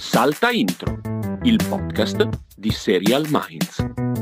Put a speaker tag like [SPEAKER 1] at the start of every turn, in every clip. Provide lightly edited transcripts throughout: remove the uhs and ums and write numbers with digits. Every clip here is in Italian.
[SPEAKER 1] Salta Intro, il podcast di Serial Minds.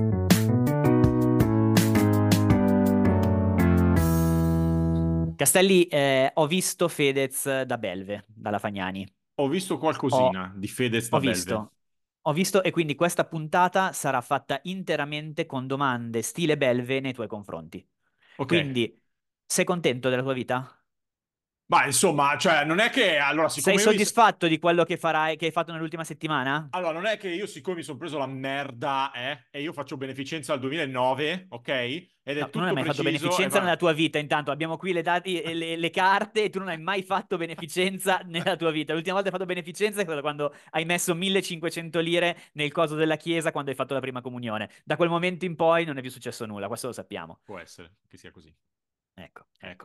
[SPEAKER 2] Castelli, ho visto Fedez da Belve, dalla Fagnani.
[SPEAKER 3] Ho visto
[SPEAKER 2] Ho,
[SPEAKER 3] qualcosina di Fedez
[SPEAKER 2] ho
[SPEAKER 3] da Belve.
[SPEAKER 2] ho visto, e quindi questa puntata sarà fatta interamente con domande stile Belve nei tuoi confronti.
[SPEAKER 3] Ok.
[SPEAKER 2] Quindi, sei contento della tua vita?
[SPEAKER 3] Ma insomma, cioè, non è che allora,
[SPEAKER 2] Sei
[SPEAKER 3] siccome io mi...
[SPEAKER 2] soddisfatto di quello che farai, che hai fatto nell'ultima settimana?
[SPEAKER 3] Allora, non è che io, siccome mi sono preso la merda, e io faccio beneficenza al 2009, ok? Ed è
[SPEAKER 2] No, tu non hai
[SPEAKER 3] tutto
[SPEAKER 2] mai fatto
[SPEAKER 3] preciso e
[SPEAKER 2] beneficenza nella
[SPEAKER 3] va...
[SPEAKER 2] tua vita, intanto abbiamo qui le dati e le carte e tu non hai mai fatto beneficenza nella tua vita. L'ultima volta che hai fatto beneficenza è stata quando hai messo 1500 lire nel coso della chiesa quando hai fatto la prima comunione. Da quel momento in poi non è più successo nulla, questo lo sappiamo.
[SPEAKER 3] Può essere che sia così.
[SPEAKER 2] Ecco,
[SPEAKER 3] Ecco.
[SPEAKER 2] ecco.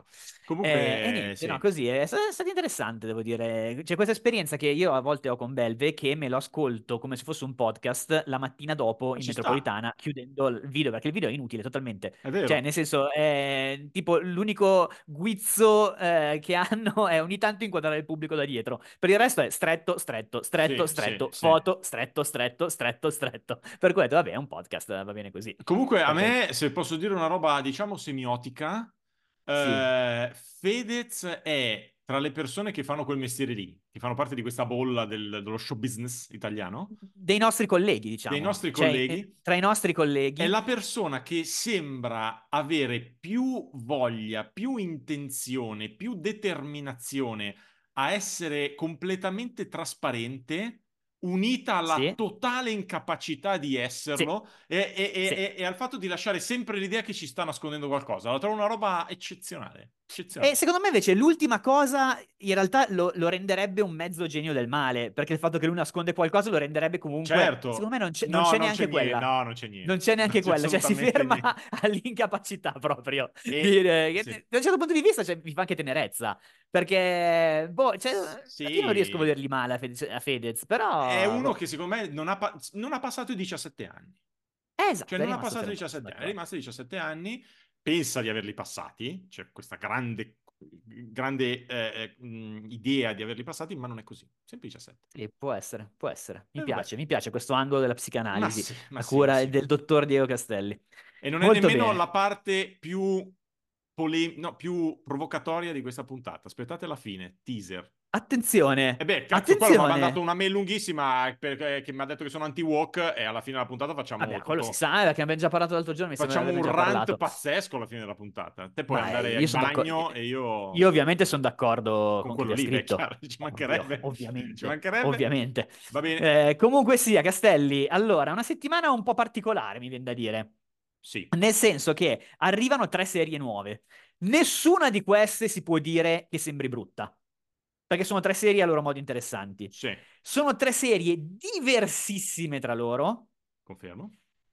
[SPEAKER 2] E
[SPEAKER 3] Comunque,
[SPEAKER 2] niente, no,
[SPEAKER 3] sì,
[SPEAKER 2] così è stato interessante, devo dire. C'è questa esperienza che io a volte ho con Belve, che me lo ascolto come se fosse un podcast la mattina dopo
[SPEAKER 3] ma
[SPEAKER 2] in
[SPEAKER 3] ci sta,
[SPEAKER 2] metropolitana, chiudendo il video, perché il video è inutile totalmente.
[SPEAKER 3] è
[SPEAKER 2] Cioè,
[SPEAKER 3] vero.
[SPEAKER 2] nel senso, tipo, l'unico guizzo che hanno è ogni tanto inquadrare il pubblico da dietro. Per il resto è stretto, stretto, stretto,
[SPEAKER 3] Sì, sì,
[SPEAKER 2] stretto,
[SPEAKER 3] sì.
[SPEAKER 2] foto, stretto, stretto, stretto, stretto. Per cui ho detto, vabbè, è un podcast, va bene così.
[SPEAKER 3] Comunque, a
[SPEAKER 2] Perché
[SPEAKER 3] me, se posso dire una roba, diciamo, semiotica,
[SPEAKER 2] sì.
[SPEAKER 3] Fedez è tra le persone che fanno quel mestiere lì, che fanno parte di questa bolla dello show business italiano,
[SPEAKER 2] Dei nostri colleghi,
[SPEAKER 3] dei
[SPEAKER 2] diciamo.
[SPEAKER 3] nostri
[SPEAKER 2] Cioè,
[SPEAKER 3] colleghi,
[SPEAKER 2] tra i nostri
[SPEAKER 3] è
[SPEAKER 2] colleghi.
[SPEAKER 3] la persona che sembra avere più voglia, più intenzione, più determinazione a essere completamente trasparente, unita alla
[SPEAKER 2] Sì,
[SPEAKER 3] totale incapacità di
[SPEAKER 2] sì,
[SPEAKER 3] esserlo
[SPEAKER 2] sì.
[SPEAKER 3] e al fatto di lasciare sempre l'idea che ci sta nascondendo qualcosa. La trovo una roba eccezionale,
[SPEAKER 2] E
[SPEAKER 3] eccezionale.
[SPEAKER 2] secondo me invece l'ultima cosa in realtà lo renderebbe un mezzo genio del male, perché il fatto che lui nasconde qualcosa lo renderebbe comunque, secondo
[SPEAKER 3] Certo,
[SPEAKER 2] me non
[SPEAKER 3] no,
[SPEAKER 2] c'è
[SPEAKER 3] non c'è
[SPEAKER 2] neanche
[SPEAKER 3] niente,
[SPEAKER 2] quella.
[SPEAKER 3] no, non c'è
[SPEAKER 2] Non
[SPEAKER 3] niente,
[SPEAKER 2] c'è
[SPEAKER 3] non
[SPEAKER 2] neanche
[SPEAKER 3] c'è
[SPEAKER 2] quella, cioè si
[SPEAKER 3] assolutamente
[SPEAKER 2] ferma
[SPEAKER 3] niente.
[SPEAKER 2] all'incapacità proprio di
[SPEAKER 3] E
[SPEAKER 2] dire,
[SPEAKER 3] sì.
[SPEAKER 2] da un certo punto di vista cioè, mi fa anche tenerezza, perché, boh, cioè, io non riesco a
[SPEAKER 3] Sì,
[SPEAKER 2] volergli male a Fedez,
[SPEAKER 3] è
[SPEAKER 2] però,
[SPEAKER 3] uno
[SPEAKER 2] boh.
[SPEAKER 3] che secondo me non ha passato i 17 anni. Cioè
[SPEAKER 2] Esatto, è
[SPEAKER 3] non ha
[SPEAKER 2] rimasto
[SPEAKER 3] passato i
[SPEAKER 2] fermo, sono
[SPEAKER 3] 17 anni, è
[SPEAKER 2] d'accordo.
[SPEAKER 3] rimasto ai 17 anni, pensa di averli passati, c'è questa grande idea di averli passati, ma non è così, sempre 17.
[SPEAKER 2] Sì, può essere, può essere.
[SPEAKER 3] E vabbè,
[SPEAKER 2] Mi piace questo angolo della psicanalisi
[SPEAKER 3] ma
[SPEAKER 2] a
[SPEAKER 3] sì, ma
[SPEAKER 2] cura
[SPEAKER 3] sì.
[SPEAKER 2] del dottor Diego Castelli.
[SPEAKER 3] E non è
[SPEAKER 2] Molto
[SPEAKER 3] nemmeno
[SPEAKER 2] bene.
[SPEAKER 3] la parte più, no, più provocatoria di questa puntata. Aspettate la fine, teaser. E
[SPEAKER 2] Attenzione,
[SPEAKER 3] beh, cazzo, quello mi ha mandato
[SPEAKER 2] attenzione.
[SPEAKER 3] una mail lunghissima che mi ha detto che sono anti-walk e alla fine della puntata
[SPEAKER 2] Vabbè,
[SPEAKER 3] facciamo
[SPEAKER 2] quello si
[SPEAKER 3] tutto...
[SPEAKER 2] sa, perché abbiamo già parlato l'altro giorno, mi sembra di
[SPEAKER 3] Facciamo un
[SPEAKER 2] averne già
[SPEAKER 3] rant
[SPEAKER 2] parlato.
[SPEAKER 3] pazzesco alla fine della puntata. Te puoi
[SPEAKER 2] Ma
[SPEAKER 3] andare
[SPEAKER 2] io
[SPEAKER 3] in
[SPEAKER 2] sono d'accordo.
[SPEAKER 3] bagno e
[SPEAKER 2] Io
[SPEAKER 3] io
[SPEAKER 2] ovviamente sono d'accordo
[SPEAKER 3] con
[SPEAKER 2] con chi vi
[SPEAKER 3] quello
[SPEAKER 2] ha
[SPEAKER 3] lì, beh,
[SPEAKER 2] scritto.
[SPEAKER 3] chiaro, ci
[SPEAKER 2] Ovvio,
[SPEAKER 3] mancherebbe. Ci
[SPEAKER 2] ovviamente,
[SPEAKER 3] mancherebbe.
[SPEAKER 2] ovviamente.
[SPEAKER 3] Va bene.
[SPEAKER 2] Comunque sia, Castelli, allora, una settimana un po' particolare, mi viene da dire.
[SPEAKER 3] Sì,
[SPEAKER 2] Nel senso che arrivano 3 serie nuove. Nessuna di queste si può dire che sembri brutta, perché sono 3 serie a loro modo interessanti.
[SPEAKER 3] sì,
[SPEAKER 2] Sono 3 serie diversissime tra loro.
[SPEAKER 3] confermo.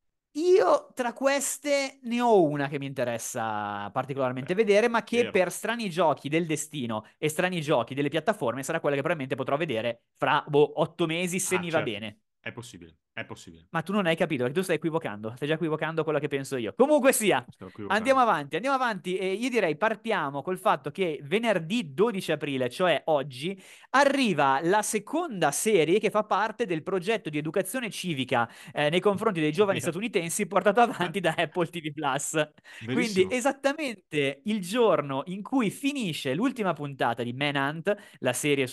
[SPEAKER 2] Io tra queste ne ho una che mi interessa particolarmente
[SPEAKER 3] Beh,
[SPEAKER 2] vedere, ma che
[SPEAKER 3] vero.
[SPEAKER 2] per strani giochi del destino e strani giochi delle piattaforme sarà quella che probabilmente potrò vedere fra 8 mesi se
[SPEAKER 3] Ah,
[SPEAKER 2] mi va
[SPEAKER 3] certo,
[SPEAKER 2] bene.
[SPEAKER 3] è possibile, è possibile.
[SPEAKER 2] Ma tu non hai capito, perché tu stai già equivocando quello che penso io. Comunque sia,
[SPEAKER 3] Stavo equivocando.
[SPEAKER 2] andiamo avanti e io direi partiamo col fatto che venerdì 12 aprile, cioè oggi, arriva la seconda serie che fa parte del progetto di educazione civica nei confronti dei giovani
[SPEAKER 3] Vero.
[SPEAKER 2] statunitensi portato avanti da Apple TV Plus. Quindi
[SPEAKER 3] Verissimo.
[SPEAKER 2] esattamente il giorno in cui finisce l'ultima puntata di Manhunt, la serie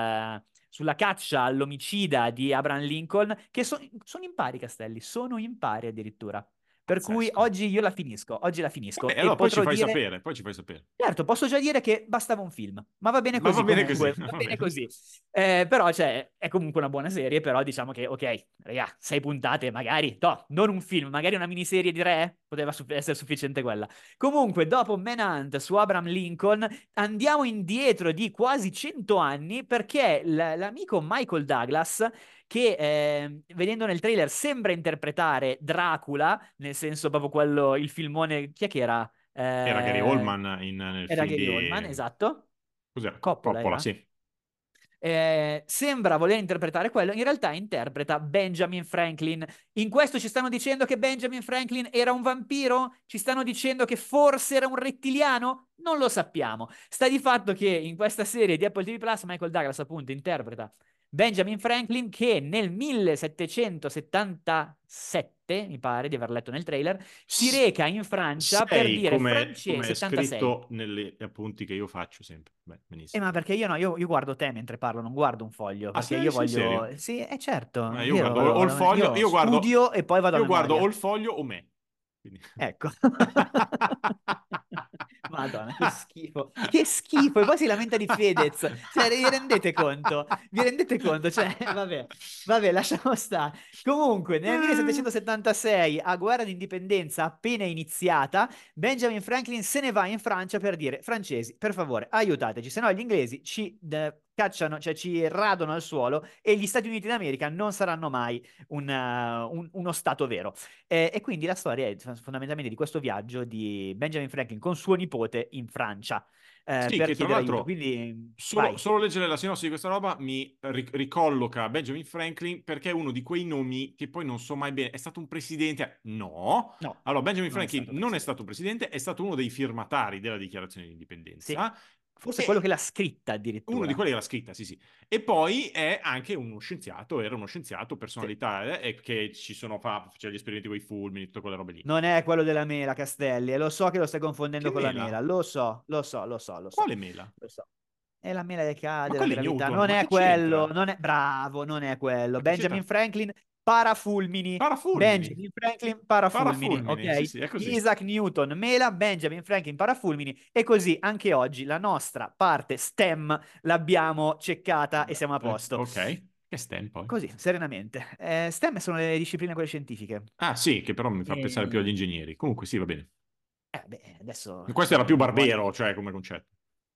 [SPEAKER 2] sulla caccia all'omicida di Abraham Lincoln, che sono impari, Castelli, sono impari addirittura. Per cui
[SPEAKER 3] Pazzesco.
[SPEAKER 2] oggi la finisco
[SPEAKER 3] Vabbè,
[SPEAKER 2] e
[SPEAKER 3] allora poi ci
[SPEAKER 2] potrò
[SPEAKER 3] fai
[SPEAKER 2] dire,
[SPEAKER 3] sapere, poi ci fai sapere.
[SPEAKER 2] certo, posso già dire che bastava un film, ma va bene
[SPEAKER 3] Ma va
[SPEAKER 2] così
[SPEAKER 3] bene così,
[SPEAKER 2] comunque, va
[SPEAKER 3] va
[SPEAKER 2] bene
[SPEAKER 3] bene.
[SPEAKER 2] così. Però, cioè, è comunque una buona serie, però diciamo che, ok, raga, 6 puntate, magari, no, non un film, magari una miniserie di 3, poteva essere sufficiente quella. Comunque, dopo Manhunt su Abraham Lincoln, andiamo indietro di quasi 100 anni perché l'amico Michael Douglas che vedendo nel trailer sembra interpretare Dracula, nel senso proprio quello, il filmone, chi è che era?
[SPEAKER 3] Era Gary Oldman nel
[SPEAKER 2] Era
[SPEAKER 3] film
[SPEAKER 2] Gary Oldman,
[SPEAKER 3] di...
[SPEAKER 2] esatto.
[SPEAKER 3] Cos'era?
[SPEAKER 2] Coppola
[SPEAKER 3] Coppola,
[SPEAKER 2] era?
[SPEAKER 3] sì.
[SPEAKER 2] Sembra voler interpretare quello, in realtà interpreta Benjamin Franklin. In questo ci stanno dicendo che Benjamin Franklin era un vampiro? Ci stanno dicendo che forse era un rettiliano? Non lo sappiamo. Sta di fatto che in questa serie di Apple TV Plus Michael Douglas appunto interpreta Benjamin Franklin, che nel 1777, mi pare di aver letto nel trailer, si reca in Francia per
[SPEAKER 3] 6,
[SPEAKER 2] dire
[SPEAKER 3] come è
[SPEAKER 2] 76.
[SPEAKER 3] scritto negli appunti che io faccio sempre. Beh, benissimo.
[SPEAKER 2] Ma perché io no, io guardo te mentre parlo, non guardo un foglio,
[SPEAKER 3] Ah,
[SPEAKER 2] perché io
[SPEAKER 3] sei
[SPEAKER 2] voglio...
[SPEAKER 3] serio?
[SPEAKER 2] Sì, certo, è
[SPEAKER 3] Io
[SPEAKER 2] vero,
[SPEAKER 3] guardo o il foglio,
[SPEAKER 2] io studio e poi vado a
[SPEAKER 3] io guardo o
[SPEAKER 2] memoria.
[SPEAKER 3] il foglio o me. Quindi...
[SPEAKER 2] Ecco. Madonna, che schifo. Che schifo. E poi si lamenta di Fedez. Cioè, vi rendete conto? Vi rendete conto? Cioè, vabbè, lasciamo stare. Comunque, nel 1776, a guerra d'indipendenza appena iniziata, Benjamin Franklin se ne va in Francia per dire: francesi, per favore, aiutateci, se no gli inglesi ci cacciano, cioè ci radono al suolo e gli Stati Uniti d'America non saranno mai uno stato vero. E quindi la storia è fondamentalmente di questo viaggio di Benjamin Franklin con suo nipote in Francia
[SPEAKER 3] Sì,
[SPEAKER 2] per
[SPEAKER 3] che tra
[SPEAKER 2] chiedere aiuto.
[SPEAKER 3] l'altro
[SPEAKER 2] Quindi
[SPEAKER 3] solo,
[SPEAKER 2] vai.
[SPEAKER 3] solo leggere la sinossi di questa roba mi ricolloca Benjamin Franklin perché è uno di quei nomi che poi non so mai bene. È stato un presidente? No.
[SPEAKER 2] No,
[SPEAKER 3] Allora, Benjamin
[SPEAKER 2] non è
[SPEAKER 3] Franklin
[SPEAKER 2] stato
[SPEAKER 3] non è stato
[SPEAKER 2] presidente.
[SPEAKER 3] presidente, è stato uno dei firmatari della dichiarazione di
[SPEAKER 2] Sì,
[SPEAKER 3] indipendenza.
[SPEAKER 2] forse quello che
[SPEAKER 3] E
[SPEAKER 2] l'ha scritta
[SPEAKER 3] uno di
[SPEAKER 2] addirittura.
[SPEAKER 3] quelli era scritta, sì, sì. E poi è anche uno scienziato, era uno scienziato,
[SPEAKER 2] Sì.
[SPEAKER 3] personalità, e che ci sono, faceva gli esperimenti con i fulmini, tutte quelle robe lì.
[SPEAKER 2] Non è quello della mela, Castelli, e lo so che lo stai
[SPEAKER 3] Che
[SPEAKER 2] confondendo con la
[SPEAKER 3] mela?
[SPEAKER 2] mela. Lo so, lo so, lo so, lo so.
[SPEAKER 3] Quale mela?
[SPEAKER 2] Lo so. È la mela che
[SPEAKER 3] Ma
[SPEAKER 2] cade, la
[SPEAKER 3] quello è
[SPEAKER 2] gravità.
[SPEAKER 3] Newton,
[SPEAKER 2] Non
[SPEAKER 3] ma
[SPEAKER 2] è
[SPEAKER 3] che
[SPEAKER 2] quello,
[SPEAKER 3] c'entra?
[SPEAKER 2] non è... Bravo, non è quello.
[SPEAKER 3] Ma che
[SPEAKER 2] Benjamin
[SPEAKER 3] c'entra?
[SPEAKER 2] Franklin, parafulmini.
[SPEAKER 3] Parafulmini.
[SPEAKER 2] Benjamin Franklin, parafulmini,
[SPEAKER 3] Parafulmini, sì,
[SPEAKER 2] ok?
[SPEAKER 3] sì, è così.
[SPEAKER 2] Isaac Newton, mela, Benjamin Franklin, parafulmini. E così anche oggi la nostra parte STEM l'abbiamo ceccata e siamo a posto.
[SPEAKER 3] Ok. Che STEM poi?
[SPEAKER 2] Così, serenamente. STEM sono le discipline quelle scientifiche.
[SPEAKER 3] Ah, sì, che però mi fa pensare più agli
[SPEAKER 2] E...
[SPEAKER 3] ingegneri. Comunque sì, va bene.
[SPEAKER 2] beh, adesso
[SPEAKER 3] Questo era
[SPEAKER 2] sono
[SPEAKER 3] più
[SPEAKER 2] i ruoli.
[SPEAKER 3] Barbero, cioè, come concetto.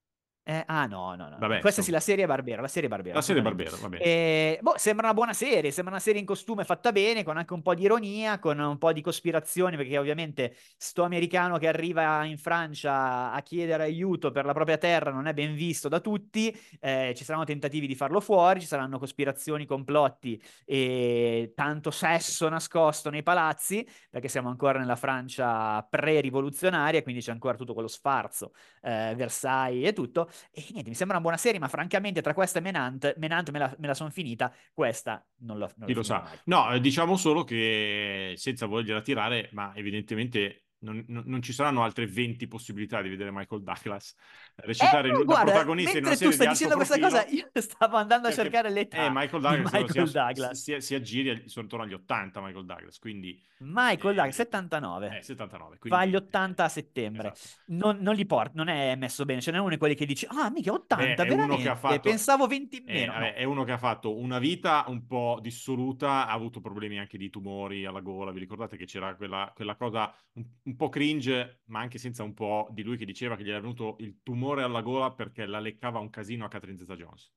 [SPEAKER 2] No, no, no, no.
[SPEAKER 3] Vabbè,
[SPEAKER 2] Questa sì,
[SPEAKER 3] insomma.
[SPEAKER 2] la serie è Barbera, la serie è Barbera,
[SPEAKER 3] La serie
[SPEAKER 2] assolutamente.
[SPEAKER 3] Barbero, va bene.
[SPEAKER 2] Boh, sembra una buona serie, sembra una serie in costume fatta bene, con anche un po' di ironia, con un po' di cospirazione, perché ovviamente sto americano che arriva in Francia a chiedere aiuto per la propria terra non è ben visto da tutti, ci saranno tentativi di farlo fuori, ci saranno cospirazioni, complotti e tanto sesso nascosto nei palazzi, perché siamo ancora nella Francia pre-rivoluzionaria, quindi c'è ancora tutto quello sfarzo, Versailles e tutto. E niente, mi sembra una buona serie, ma francamente tra questa e Menant me la sono finita, questa non
[SPEAKER 3] Chi
[SPEAKER 2] la
[SPEAKER 3] lo
[SPEAKER 2] finirò
[SPEAKER 3] sa.
[SPEAKER 2] mai.
[SPEAKER 3] No, diciamo solo che senza volergliela tirare, ma evidentemente non ci saranno altre 20 possibilità di vedere Michael Douglas recitare da
[SPEAKER 2] Guarda,
[SPEAKER 3] protagonista in una
[SPEAKER 2] mentre tu
[SPEAKER 3] serie di
[SPEAKER 2] stai
[SPEAKER 3] alto
[SPEAKER 2] dicendo questa cosa,
[SPEAKER 3] profilo.
[SPEAKER 2] io stavo andando a
[SPEAKER 3] Perché
[SPEAKER 2] cercare l'età
[SPEAKER 3] Michael
[SPEAKER 2] di
[SPEAKER 3] Douglas
[SPEAKER 2] Michael Douglas.
[SPEAKER 3] si aggiri sono intorno agli 80, Michael Douglas, quindi
[SPEAKER 2] Michael Douglas, 79.
[SPEAKER 3] 79,
[SPEAKER 2] Fa gli
[SPEAKER 3] quindi
[SPEAKER 2] 80 a settembre.
[SPEAKER 3] esatto.
[SPEAKER 2] Non li porta, non è messo bene. Cioè, non è uno di quelli che dici, ah, mica
[SPEAKER 3] Beh,
[SPEAKER 2] 80,
[SPEAKER 3] è uno che ha
[SPEAKER 2] veramente?
[SPEAKER 3] fatto
[SPEAKER 2] Pensavo 20 in meno.
[SPEAKER 3] vabbè,
[SPEAKER 2] No.
[SPEAKER 3] è uno che ha fatto una vita un po' dissoluta, ha avuto problemi anche di tumori alla gola. Vi ricordate che c'era quella cosa un po' cringe, ma anche senza un po' di lui che diceva che gli era venuto il tumore alla gola perché la leccava un casino a Catherine Zeta-Jones.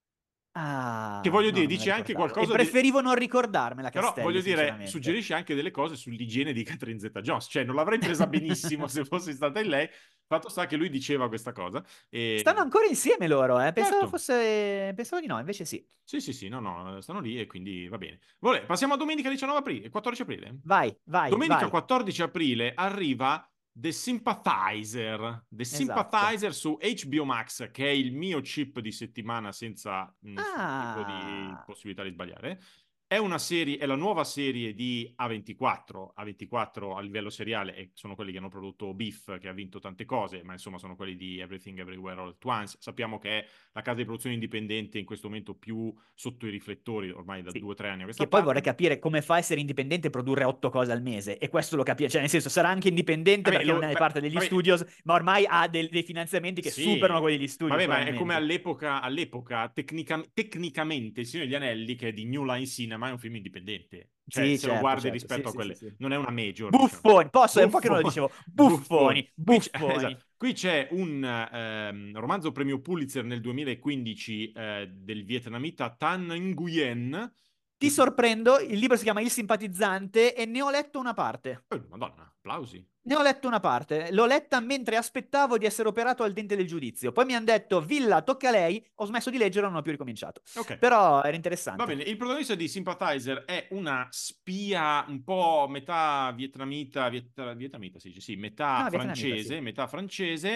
[SPEAKER 3] Che
[SPEAKER 2] Ah,
[SPEAKER 3] voglio
[SPEAKER 2] no,
[SPEAKER 3] dire,
[SPEAKER 2] non me la
[SPEAKER 3] dice anche
[SPEAKER 2] ricordavo. E
[SPEAKER 3] qualcosa di...
[SPEAKER 2] preferivo non ricordarmela,
[SPEAKER 3] Però voglio
[SPEAKER 2] Castelli,
[SPEAKER 3] dire,
[SPEAKER 2] sinceramente.
[SPEAKER 3] suggerisce anche delle cose sull'igiene di Catherine Zeta-Jones. Cioè, non l'avrei presa benissimo se fosse stata in lei. Fatto sta che lui diceva questa cosa.
[SPEAKER 2] Stanno
[SPEAKER 3] E...
[SPEAKER 2] ancora insieme loro, eh?
[SPEAKER 3] Certo.
[SPEAKER 2] Pensavo di no, invece sì.
[SPEAKER 3] Sì, sì, sì, no, no, stanno lì e quindi va bene. Passiamo a domenica 19 aprile, 14 aprile.
[SPEAKER 2] Vai, vai,
[SPEAKER 3] Domenica
[SPEAKER 2] vai.
[SPEAKER 3] 14 aprile arriva The Sympathizer. The
[SPEAKER 2] Esatto.
[SPEAKER 3] Sympathizer su HBO Max, che è il mio chip di settimana senza nessun tipo di
[SPEAKER 2] Ah,
[SPEAKER 3] possibilità di sbagliare. È una serie, è la nuova serie di A24. A24 a livello seriale sono quelli che hanno prodotto Beef, che ha vinto tante cose, ma insomma sono quelli di Everything Everywhere All at Once. Sappiamo che è la casa di produzione indipendente in questo momento più sotto i riflettori, ormai da
[SPEAKER 2] sì.
[SPEAKER 3] 2 o 3 anni a questa
[SPEAKER 2] Che poi vorrei
[SPEAKER 3] parte.
[SPEAKER 2] capire come fa a essere indipendente e produrre 8 cose al mese. E questo lo capisco. Cioè, nel senso, sarà anche indipendente
[SPEAKER 3] Vabbè,
[SPEAKER 2] perché non è parte degli
[SPEAKER 3] vabbè,
[SPEAKER 2] studios, ma ormai ha dei finanziamenti che superano
[SPEAKER 3] sì,
[SPEAKER 2] quelli degli studios,
[SPEAKER 3] vabbè, ma è come
[SPEAKER 2] probabilmente.
[SPEAKER 3] all'epoca tecnicamente Il Signore degli Anelli, che è di New Line Cinema, è un film indipendente. Cioè,
[SPEAKER 2] Sì,
[SPEAKER 3] se lo
[SPEAKER 2] certo,
[SPEAKER 3] guardi
[SPEAKER 2] certo. Sì,
[SPEAKER 3] rispetto a
[SPEAKER 2] sì, sì,
[SPEAKER 3] quelle,
[SPEAKER 2] sì.
[SPEAKER 3] non è una major, diciamo.
[SPEAKER 2] Buffoni. È un po' che non lo
[SPEAKER 3] Buffoni,
[SPEAKER 2] dicevo.
[SPEAKER 3] buffoni.
[SPEAKER 2] Buffoni, buffoni.
[SPEAKER 3] Esatto. Qui c'è un romanzo premio Pulitzer nel 2015 del vietnamita Tan Nguyen, che
[SPEAKER 2] Ti sorprendo, il libro si chiama Il simpatizzante e ne ho letto una parte.
[SPEAKER 3] Madonna, applausi.
[SPEAKER 2] Ne ho letto una parte, l'ho letta mentre aspettavo di essere operato al dente del giudizio. Poi mi hanno detto, Villa, tocca a lei. Ho smesso di leggere e non ho più ricominciato.
[SPEAKER 3] Ok.
[SPEAKER 2] Però era
[SPEAKER 3] Va
[SPEAKER 2] interessante.
[SPEAKER 3] bene, il protagonista di Sympathizer è una spia un po' metà vietnamita, vietnamita si dice, sì,
[SPEAKER 2] No, vietnamita, sì.
[SPEAKER 3] metà francese,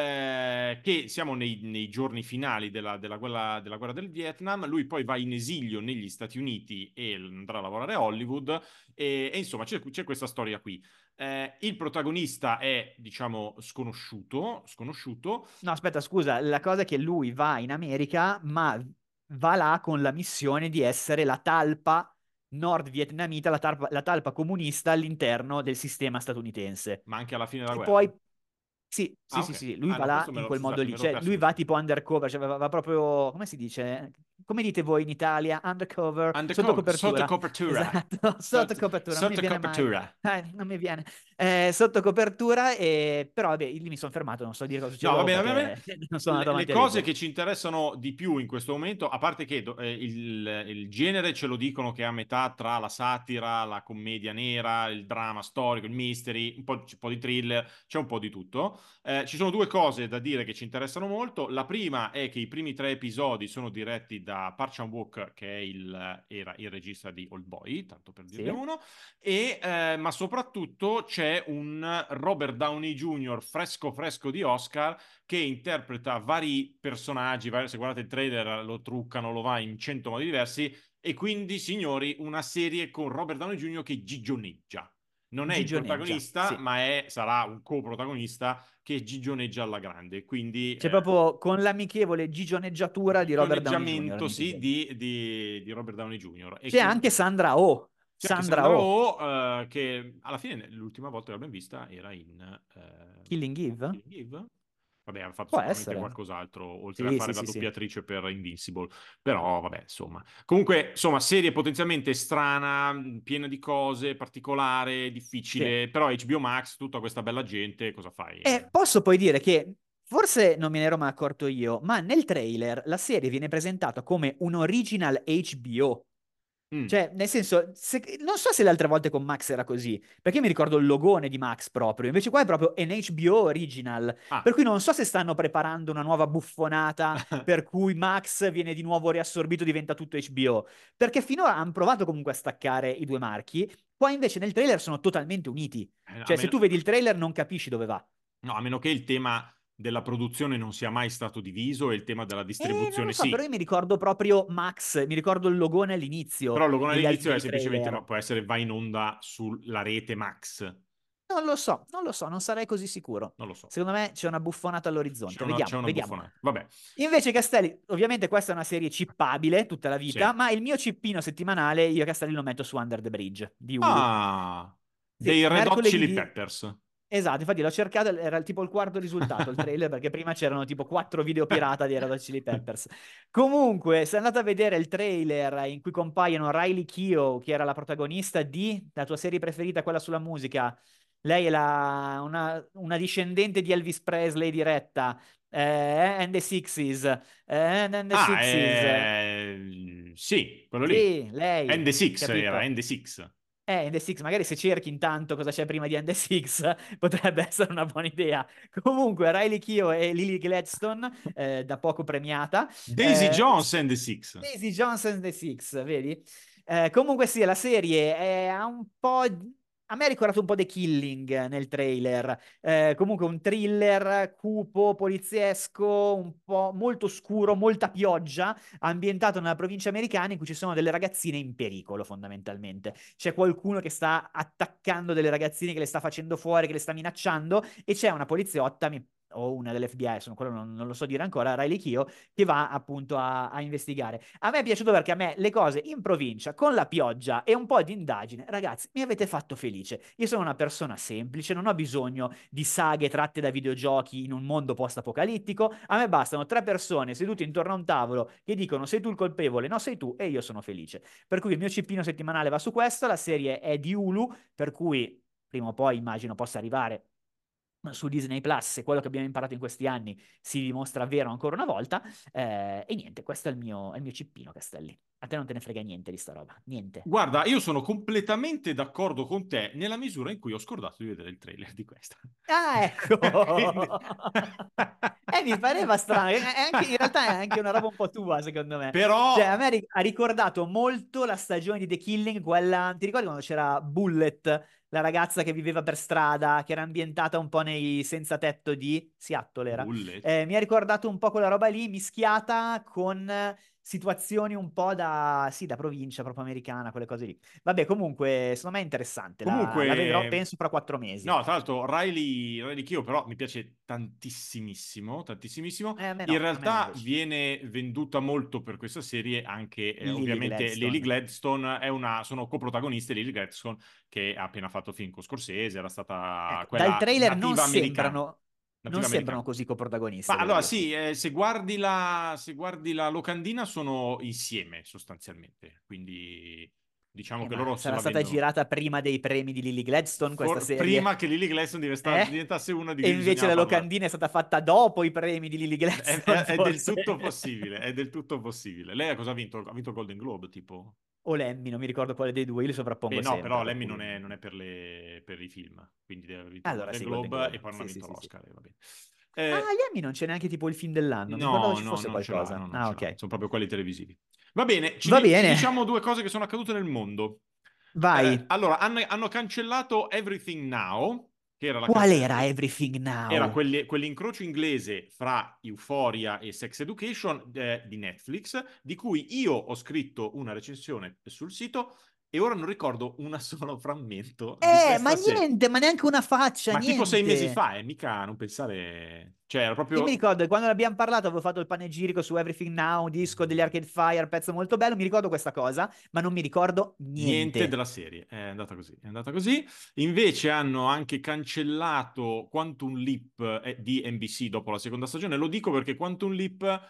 [SPEAKER 3] che siamo nei giorni finali della guerra del Vietnam. Lui poi va in esilio negli Stati Uniti e andrà a lavorare a Hollywood e insomma c'è questa storia qui. Il protagonista è, diciamo, sconosciuto.
[SPEAKER 2] No, aspetta, scusa, la cosa è che lui va in America, ma va là con la missione di essere la talpa nord-vietnamita, la talpa comunista all'interno del sistema statunitense.
[SPEAKER 3] Ma anche alla fine della
[SPEAKER 2] E
[SPEAKER 3] guerra.
[SPEAKER 2] poi, sì,
[SPEAKER 3] Ah,
[SPEAKER 2] sì, sì,
[SPEAKER 3] ok.
[SPEAKER 2] sì, lui
[SPEAKER 3] Ah,
[SPEAKER 2] va
[SPEAKER 3] no,
[SPEAKER 2] là
[SPEAKER 3] questo
[SPEAKER 2] in quel modo
[SPEAKER 3] scusate, mi
[SPEAKER 2] lì,
[SPEAKER 3] ero
[SPEAKER 2] cioè
[SPEAKER 3] perso
[SPEAKER 2] lui va
[SPEAKER 3] questo.
[SPEAKER 2] tipo undercover, cioè va proprio, come si dice? Come dite voi in Italia? Undercover, sotto
[SPEAKER 3] Undercover, sotto
[SPEAKER 2] copertura.
[SPEAKER 3] copertura.
[SPEAKER 2] Esatto, sotto copertura, non mi
[SPEAKER 3] Sotto
[SPEAKER 2] viene mai.
[SPEAKER 3] copertura.
[SPEAKER 2] Non mi viene. Sotto copertura, però vabbè, lì mi sono fermato, non so dire cosa
[SPEAKER 3] No,
[SPEAKER 2] succede dopo
[SPEAKER 3] va bene.
[SPEAKER 2] perché non sono andato
[SPEAKER 3] Le
[SPEAKER 2] avanti a
[SPEAKER 3] cose
[SPEAKER 2] leggere.
[SPEAKER 3] che ci interessano di più in questo momento, a parte che il genere ce lo dicono che è a metà tra la satira, la commedia nera, il dramma storico, il mystery, un po' di thriller, c'è un po' di tutto. Ci sono due cose da dire che ci interessano molto. La prima è che i primi 3 episodi sono diretti da Park Chan-wook, che è era il regista di Old Boy, tanto per dirne
[SPEAKER 2] Sì,
[SPEAKER 3] uno, ma soprattutto c'è un Robert Downey Jr. fresco fresco di Oscar che interpreta vari personaggi, se guardate il trailer lo truccano, lo va in 100 modi diversi, e quindi, signori, una serie con Robert Downey Jr. che gigioneggia. Non è il
[SPEAKER 2] gigioneggia,
[SPEAKER 3] protagonista,
[SPEAKER 2] sì.
[SPEAKER 3] ma sarà un coprotagonista che gigioneggia alla grande. Quindi
[SPEAKER 2] C'è proprio con l'amichevole gigioneggiatura di Robert Downey Jr.
[SPEAKER 3] gigioneggiamento,
[SPEAKER 2] in
[SPEAKER 3] sì,
[SPEAKER 2] episodio.
[SPEAKER 3] di Robert Downey Jr. E
[SPEAKER 2] C'è anche
[SPEAKER 3] quindi
[SPEAKER 2] Sandra Oh.
[SPEAKER 3] c'è anche
[SPEAKER 2] Sandra
[SPEAKER 3] Sandra
[SPEAKER 2] Oh.
[SPEAKER 3] Oh, che alla fine l'ultima volta che l'abbiamo vista era in
[SPEAKER 2] Killing Eve?
[SPEAKER 3] Killing Eve. Vabbè, ha fatto
[SPEAKER 2] Può
[SPEAKER 3] sicuramente
[SPEAKER 2] essere.
[SPEAKER 3] qualcos'altro, oltre a
[SPEAKER 2] Sì,
[SPEAKER 3] fare
[SPEAKER 2] sì,
[SPEAKER 3] la
[SPEAKER 2] sì, sì.
[SPEAKER 3] doppiatrice per Invincible. Però, vabbè, insomma. Comunque, insomma, serie potenzialmente strana, piena di cose, particolare,
[SPEAKER 2] Sì.
[SPEAKER 3] difficile. Però HBO Max, tutta questa bella gente, cosa fai?
[SPEAKER 2] E posso poi dire che forse non me ne ero mai accorto io, ma nel trailer la serie viene presentata come un original HBO.
[SPEAKER 3] Mm.
[SPEAKER 2] Cioè, nel senso, non so se le altre volte con Max era così, perché io mi ricordo il logone di Max proprio, invece qua è proprio un HBO original, per
[SPEAKER 3] Ah,
[SPEAKER 2] cui non so se stanno preparando una nuova buffonata per cui Max viene di nuovo riassorbito, diventa tutto HBO, perché finora hanno provato comunque a staccare i due marchi, qua invece nel trailer sono totalmente uniti,
[SPEAKER 3] a
[SPEAKER 2] cioè se
[SPEAKER 3] meno,
[SPEAKER 2] tu vedi il trailer non capisci dove va.
[SPEAKER 3] no, a meno che il tema della produzione non sia mai stato diviso e il tema della
[SPEAKER 2] Non lo
[SPEAKER 3] distribuzione
[SPEAKER 2] so, però
[SPEAKER 3] sì.
[SPEAKER 2] io mi ricordo proprio Max, mi ricordo il logone
[SPEAKER 3] Però
[SPEAKER 2] all'inizio
[SPEAKER 3] il logo all'inizio è
[SPEAKER 2] dei
[SPEAKER 3] semplicemente,
[SPEAKER 2] trailer.
[SPEAKER 3] può essere va in onda sulla rete Max.
[SPEAKER 2] Non lo so, non sarei così sicuro.
[SPEAKER 3] Non lo so.
[SPEAKER 2] Secondo me c'è una buffonata all'orizzonte.
[SPEAKER 3] C'è
[SPEAKER 2] Vediamo,
[SPEAKER 3] una
[SPEAKER 2] vediamo.
[SPEAKER 3] buffonata. Vabbè.
[SPEAKER 2] Invece Castelli, ovviamente questa è una serie chippabile tutta la vita,
[SPEAKER 3] Sì.
[SPEAKER 2] ma il mio cippino settimanale io Castelli lo metto su Under the Bridge di Hulu.
[SPEAKER 3] Ah,
[SPEAKER 2] Sì,
[SPEAKER 3] dei Red Hot
[SPEAKER 2] mercoledì
[SPEAKER 3] Chili
[SPEAKER 2] di...
[SPEAKER 3] Peppers.
[SPEAKER 2] Esatto, infatti l'ho cercato, era tipo il quarto risultato, il trailer, perché prima c'erano tipo 4 video pirata di Red Hot Chili Peppers. Comunque, se andate a vedere il trailer in cui compaiono Riley Keough, che era la protagonista di la tua serie preferita, quella sulla musica, lei è una discendente di Elvis Presley diretta, and the Sixties, and the
[SPEAKER 3] Ah,
[SPEAKER 2] Sixties,
[SPEAKER 3] sì, quello lì.
[SPEAKER 2] sì, lei,
[SPEAKER 3] ND6 era,
[SPEAKER 2] capito?
[SPEAKER 3] ND6.
[SPEAKER 2] In The Six, magari se cerchi intanto cosa c'è prima di And the Six, potrebbe essere una buona idea. Comunque, Riley Keough e Lily Gladstone, da poco premiata.
[SPEAKER 3] Daisy Jones ND6.
[SPEAKER 2] Daisy Johnson The Six, vedi? Comunque sì, la serie ha un po'... A me ha ricordato un po' The Killing nel trailer. Comunque un thriller cupo, poliziesco, un po' molto scuro, molta pioggia, ambientato nella provincia americana in cui ci sono delle ragazzine in pericolo, fondamentalmente. C'è qualcuno che sta attaccando delle ragazzine, che le sta facendo fuori, che le sta minacciando, e c'è una poliziotta, o una dell'FBI, quello non lo so dire ancora, Riley Keough, che va appunto a investigare. A me è piaciuto perché a me le cose in provincia, con la pioggia e un po' di indagine, ragazzi, mi avete fatto felice. Io sono una persona semplice, non ho bisogno di saghe tratte da videogiochi in un mondo post-apocalittico. A me bastano 3 persone sedute intorno a un tavolo che dicono sei tu il colpevole, no sei tu, e io sono felice. Per cui il mio cippino settimanale va su questo, la serie è di Hulu, per cui prima o poi immagino possa arrivare su Disney Plus, e quello che abbiamo imparato in questi anni si dimostra vero ancora una volta. E niente, questo è il mio cippino, Castelli. A te non te ne frega niente di sta roba, niente.
[SPEAKER 3] Guarda, io sono completamente d'accordo con te nella misura in cui ho scordato di vedere il trailer di questa.
[SPEAKER 2] Ah, ecco!
[SPEAKER 3] Quindi...
[SPEAKER 2] Mi pareva strano, in realtà è anche una roba un po' tua, secondo me. Cioè, a
[SPEAKER 3] Però...
[SPEAKER 2] me ha ricordato molto la stagione di The Killing, quella, ti ricordi quando c'era Bullet, la ragazza che viveva per strada, che era ambientata un po' nei senza tetto di Seattle, era?
[SPEAKER 3] Bullet.
[SPEAKER 2] Mi ha ricordato un po' quella roba lì, mischiata con situazioni un po' sì, da provincia proprio americana, quelle cose lì. Vabbè, comunque, secondo me è interessante, la vedrò,
[SPEAKER 3] Comunque,
[SPEAKER 2] penso, fra 4 mesi.
[SPEAKER 3] no, tra l'altro Riley Keough però mi piace tantissimissimo, tantissimissimo.
[SPEAKER 2] A me
[SPEAKER 3] In
[SPEAKER 2] no, a me no
[SPEAKER 3] realtà
[SPEAKER 2] invece.
[SPEAKER 3] viene venduta molto per questa serie anche,
[SPEAKER 2] Lily
[SPEAKER 3] ovviamente, Lily
[SPEAKER 2] Gladstone.
[SPEAKER 3] Gladstone sono coprotagoniste, Lily Gladstone, che ha appena fatto film con Scorsese, era stata
[SPEAKER 2] Ecco, dal
[SPEAKER 3] quella
[SPEAKER 2] trailer
[SPEAKER 3] nativa americana.
[SPEAKER 2] non
[SPEAKER 3] Nativa
[SPEAKER 2] sembrano
[SPEAKER 3] americana.
[SPEAKER 2] così
[SPEAKER 3] Ma
[SPEAKER 2] coprotagoniste, devo
[SPEAKER 3] allora
[SPEAKER 2] dirti.
[SPEAKER 3] sì, se guardi la locandina sono insieme sostanzialmente, quindi diciamo che
[SPEAKER 2] Ma
[SPEAKER 3] loro se
[SPEAKER 2] sarà
[SPEAKER 3] la
[SPEAKER 2] stata
[SPEAKER 3] vendono.
[SPEAKER 2] girata prima dei premi di Lily Gladstone questa
[SPEAKER 3] Prima
[SPEAKER 2] serie?
[SPEAKER 3] che Lily Gladstone
[SPEAKER 2] Eh?
[SPEAKER 3] diventasse una di
[SPEAKER 2] E
[SPEAKER 3] cui
[SPEAKER 2] invece
[SPEAKER 3] bisognava
[SPEAKER 2] la
[SPEAKER 3] parlare.
[SPEAKER 2] locandina è stata fatta dopo i premi di Lily Gladstone,
[SPEAKER 3] È del
[SPEAKER 2] forse.
[SPEAKER 3] tutto possibile, è del tutto possibile. Lei a cosa ha vinto? Ha vinto il Golden Globe, tipo?
[SPEAKER 2] O Lemmy, non mi ricordo quale dei due, io li
[SPEAKER 3] Beh,
[SPEAKER 2] sovrappongo
[SPEAKER 3] no, però
[SPEAKER 2] sempre, per
[SPEAKER 3] Lemmy
[SPEAKER 2] cui...
[SPEAKER 3] non è per i film, quindi deve aver vinto il
[SPEAKER 2] Allora
[SPEAKER 3] Golden
[SPEAKER 2] sì, Golden
[SPEAKER 3] Globe e
[SPEAKER 2] Globe.
[SPEAKER 3] poi non ha
[SPEAKER 2] Sì, sì,
[SPEAKER 3] vinto
[SPEAKER 2] sì, sì.
[SPEAKER 3] l'Oscar, e va bene.
[SPEAKER 2] Ah,
[SPEAKER 3] Eh,
[SPEAKER 2] gli Emmy non c'è neanche tipo il film dell'anno, mi ricordavo
[SPEAKER 3] no,
[SPEAKER 2] ci
[SPEAKER 3] no,
[SPEAKER 2] fosse
[SPEAKER 3] non ce l'ha, no,
[SPEAKER 2] qualcosa.
[SPEAKER 3] non
[SPEAKER 2] Ah,
[SPEAKER 3] ce l'ha.
[SPEAKER 2] ok.
[SPEAKER 3] Sono proprio quelli televisivi. Va bene,
[SPEAKER 2] Va
[SPEAKER 3] ci
[SPEAKER 2] bene,
[SPEAKER 3] diciamo due cose che sono accadute nel mondo.
[SPEAKER 2] vai.
[SPEAKER 3] Allora, hanno cancellato Everything Now, che era
[SPEAKER 2] Qual era Everything
[SPEAKER 3] era
[SPEAKER 2] Now?
[SPEAKER 3] quell'incrocio inglese fra Euphoria e Sex Education di Netflix, di cui io ho scritto una recensione sul sito e ora non ricordo un solo frammento di
[SPEAKER 2] Ma
[SPEAKER 3] questa serie.
[SPEAKER 2] niente, ma neanche una faccia,
[SPEAKER 3] Ma tipo 6 mesi
[SPEAKER 2] niente.
[SPEAKER 3] fa, mica non pensare... Cioè, era
[SPEAKER 2] Io mi
[SPEAKER 3] proprio
[SPEAKER 2] ricordo che quando ne abbiamo parlato avevo fatto il panegirico su Everything Now, disco degli Arcade Fire, pezzo molto bello, mi ricordo questa cosa, ma non mi ricordo
[SPEAKER 3] niente
[SPEAKER 2] niente.
[SPEAKER 3] della serie. È andata così, è andata così. Invece hanno anche cancellato Quantum Leap di NBC dopo la seconda stagione. Lo dico perché Quantum Leap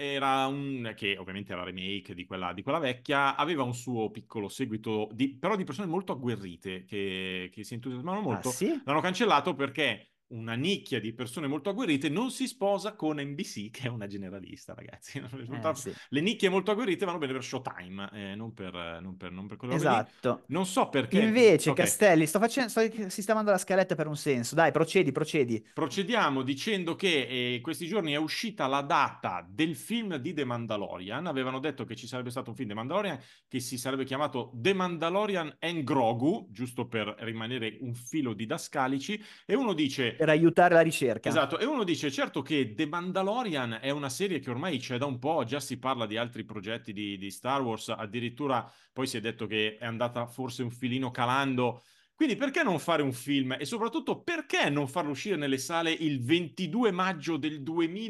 [SPEAKER 3] che ovviamente era remake di quella vecchia, aveva un suo piccolo seguito, però di persone molto agguerrite che si entusiasmavano
[SPEAKER 2] Ah
[SPEAKER 3] molto.
[SPEAKER 2] sì?
[SPEAKER 3] L'hanno cancellato perché una nicchia di persone molto agguerrite non si sposa con NBC, che è una generalista, ragazzi.
[SPEAKER 2] Sì,
[SPEAKER 3] Le nicchie molto agguerrite vanno bene per Showtime, non per quelle robe lì.
[SPEAKER 2] esatto.
[SPEAKER 3] Non so perché.
[SPEAKER 2] Invece,
[SPEAKER 3] Ok,
[SPEAKER 2] Castelli, sto sistemando la scaletta per un senso. Dai, procedi, procedi.
[SPEAKER 3] procediamo dicendo che questi giorni è uscita la data del film di The Mandalorian. Avevano detto che ci sarebbe stato un film The Mandalorian che si sarebbe chiamato The Mandalorian and Grogu, giusto per rimanere un filo didascalici. E uno dice.
[SPEAKER 2] Per aiutare la ricerca.
[SPEAKER 3] Esatto, e uno dice, certo che The Mandalorian è una serie che ormai c'è da un po', già si parla di altri progetti di Star Wars, addirittura poi si è detto che è andata forse un filino calando. Quindi perché non fare un film? E soprattutto perché non farlo uscire nelle sale il 22 maggio del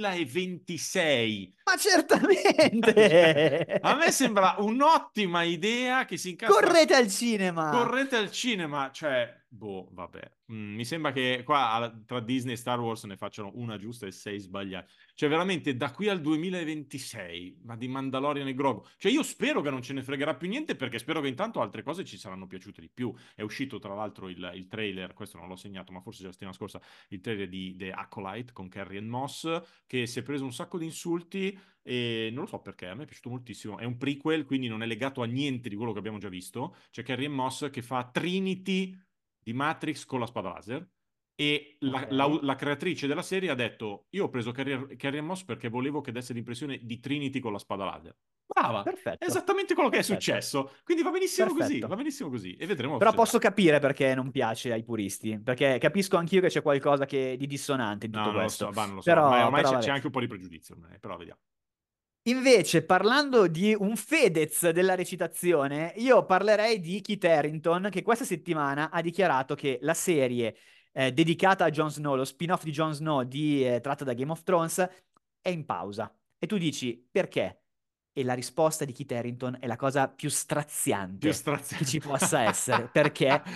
[SPEAKER 3] 2026?
[SPEAKER 2] Ma
[SPEAKER 3] Cioè, a me
[SPEAKER 2] certamente!
[SPEAKER 3] sembra un'ottima idea che si incastra.
[SPEAKER 2] Correte al cinema!
[SPEAKER 3] Correte al cinema, cioè, boh, vabbè. Mi sembra che qua tra Disney e Star Wars ne facciano una giusta e 6 sbagliate. Cioè, veramente, da qui al 2026, ma di Mandalorian e Grogu. Cioè, io spero che non ce ne fregherà più niente, perché spero che intanto altre cose ci saranno piaciute di più. È uscito, tra l'altro, il trailer, questo non l'ho segnato, ma forse già la settimana scorsa, il trailer di The Acolyte con Carrie Ann Moss, che si è preso un sacco di insulti e non lo so perché, a me è piaciuto moltissimo. È un prequel, quindi non è legato a niente di quello che abbiamo già visto. C'è Carrie Ann Moss che fa Trinity di Matrix con la spada laser. E
[SPEAKER 2] Ok,
[SPEAKER 3] la creatrice della serie ha detto: Io ho preso Carrie Ann Moss perché volevo che desse l'impressione di Trinity con la spada laser. Brava, è
[SPEAKER 2] perfetto,
[SPEAKER 3] esattamente quello che è
[SPEAKER 2] perfetto,
[SPEAKER 3] successo. Quindi va benissimo così, va
[SPEAKER 2] perfetto.
[SPEAKER 3] benissimo così. E vedremo
[SPEAKER 2] Però
[SPEAKER 3] se
[SPEAKER 2] posso
[SPEAKER 3] sarà.
[SPEAKER 2] capire perché non piace ai puristi, perché capisco anch'io che c'è qualcosa di dissonante in
[SPEAKER 3] No,
[SPEAKER 2] tutto
[SPEAKER 3] non lo
[SPEAKER 2] questo.
[SPEAKER 3] so, bah, non lo so. Ormai
[SPEAKER 2] Però
[SPEAKER 3] c'è
[SPEAKER 2] vabbè.
[SPEAKER 3] anche un po' di pregiudizio, ormai, però vediamo.
[SPEAKER 2] Invece, parlando di un Fedez della recitazione, io parlerei di Kit Harington, che questa settimana ha dichiarato che la serie dedicata a Jon Snow, lo spin-off di Jon Snow tratta da Game of Thrones, è in pausa. E tu dici, perché? E la risposta di Kit Harington è la cosa più
[SPEAKER 3] Più
[SPEAKER 2] straziante che ci
[SPEAKER 3] straziante.
[SPEAKER 2] possa essere, perché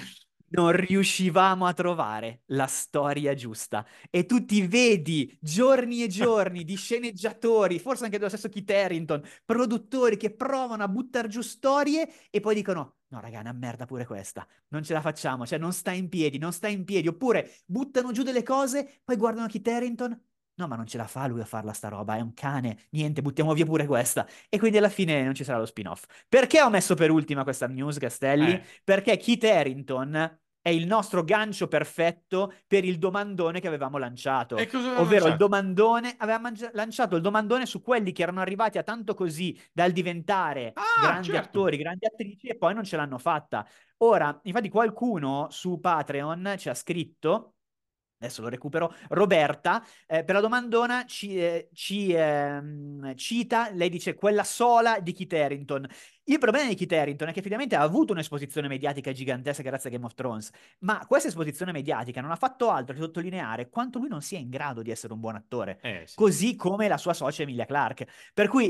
[SPEAKER 2] non riuscivamo a trovare la storia giusta. E tu ti vedi giorni e giorni di sceneggiatori, forse anche dello stesso Kit Harington, produttori che provano a buttare giù storie e poi dicono: no, raga, è una merda pure questa, non ce la facciamo, cioè non sta in piedi, non sta in piedi. Oppure buttano giù delle cose, poi guardano Kit Harington. No, ma non ce la fa lui a farla sta roba, è un cane. Niente, buttiamo via pure questa. E quindi alla fine non ci sarà lo spin-off. Perché ho messo per ultima questa news, Castelli? Perché Kit Harington è il nostro gancio perfetto per il domandone che avevamo
[SPEAKER 3] E
[SPEAKER 2] lanciato.
[SPEAKER 3] cosa aveva
[SPEAKER 2] Ovvero il
[SPEAKER 3] lanciato?
[SPEAKER 2] domandone, aveva lanciato il domandone su quelli che erano arrivati a tanto così dal diventare
[SPEAKER 3] Ah,
[SPEAKER 2] grandi
[SPEAKER 3] certo.
[SPEAKER 2] attori, grandi attrici e poi non ce l'hanno fatta. Ora, infatti qualcuno su Patreon ci ha scritto, adesso lo recupero, Roberta, per la domandona cita, lei dice quella sola di Kit Harington. Il problema di Kit Harington è che effettivamente ha avuto un'esposizione mediatica gigantesca grazie a Game of Thrones, ma questa esposizione mediatica non ha fatto altro che sottolineare quanto lui non sia in grado di essere un buon attore,
[SPEAKER 3] Sì.
[SPEAKER 2] così come la sua socia Emilia Clarke. Per cui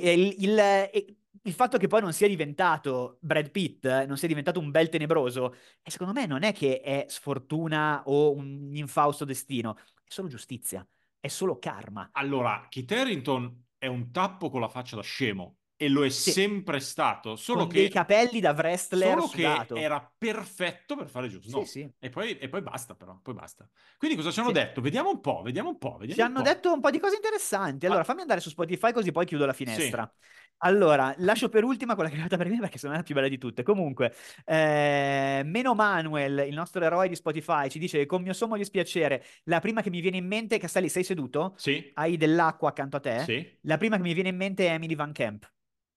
[SPEAKER 2] il fatto che poi non sia diventato Brad Pitt, non sia diventato un bel tenebroso, e secondo me non è che è sfortuna o un infausto destino, è solo giustizia, è solo karma.
[SPEAKER 3] Allora, Kit Harington è un tappo con la faccia da scemo e lo è
[SPEAKER 2] Sì,
[SPEAKER 3] sempre stato,
[SPEAKER 2] con dei capelli da wrestler
[SPEAKER 3] solo che
[SPEAKER 2] sudato.
[SPEAKER 3] era perfetto per fare Jon
[SPEAKER 2] Sì,
[SPEAKER 3] Snow.
[SPEAKER 2] sì,
[SPEAKER 3] E poi basta però, poi basta. Quindi cosa ci hanno
[SPEAKER 2] sì.
[SPEAKER 3] detto? Vediamo un po', vediamo un po',
[SPEAKER 2] Ci
[SPEAKER 3] vediamo un
[SPEAKER 2] hanno
[SPEAKER 3] po'.
[SPEAKER 2] detto un po' di cose interessanti. Allora,
[SPEAKER 3] Ah,
[SPEAKER 2] fammi andare su Spotify così poi chiudo la
[SPEAKER 3] sì,
[SPEAKER 2] finestra. Allora, lascio per ultima quella che è arrivata per me perché secondo me è la più bella di tutte. Comunque, Meno Manuel, il nostro eroe di Spotify, ci dice che con mio sommo dispiacere, la prima che mi viene in mente, Castelli, sei seduto?
[SPEAKER 3] sì,
[SPEAKER 2] Hai dell'acqua accanto a te?
[SPEAKER 3] sì.
[SPEAKER 2] La prima che mi viene in mente è Emily Van Camp.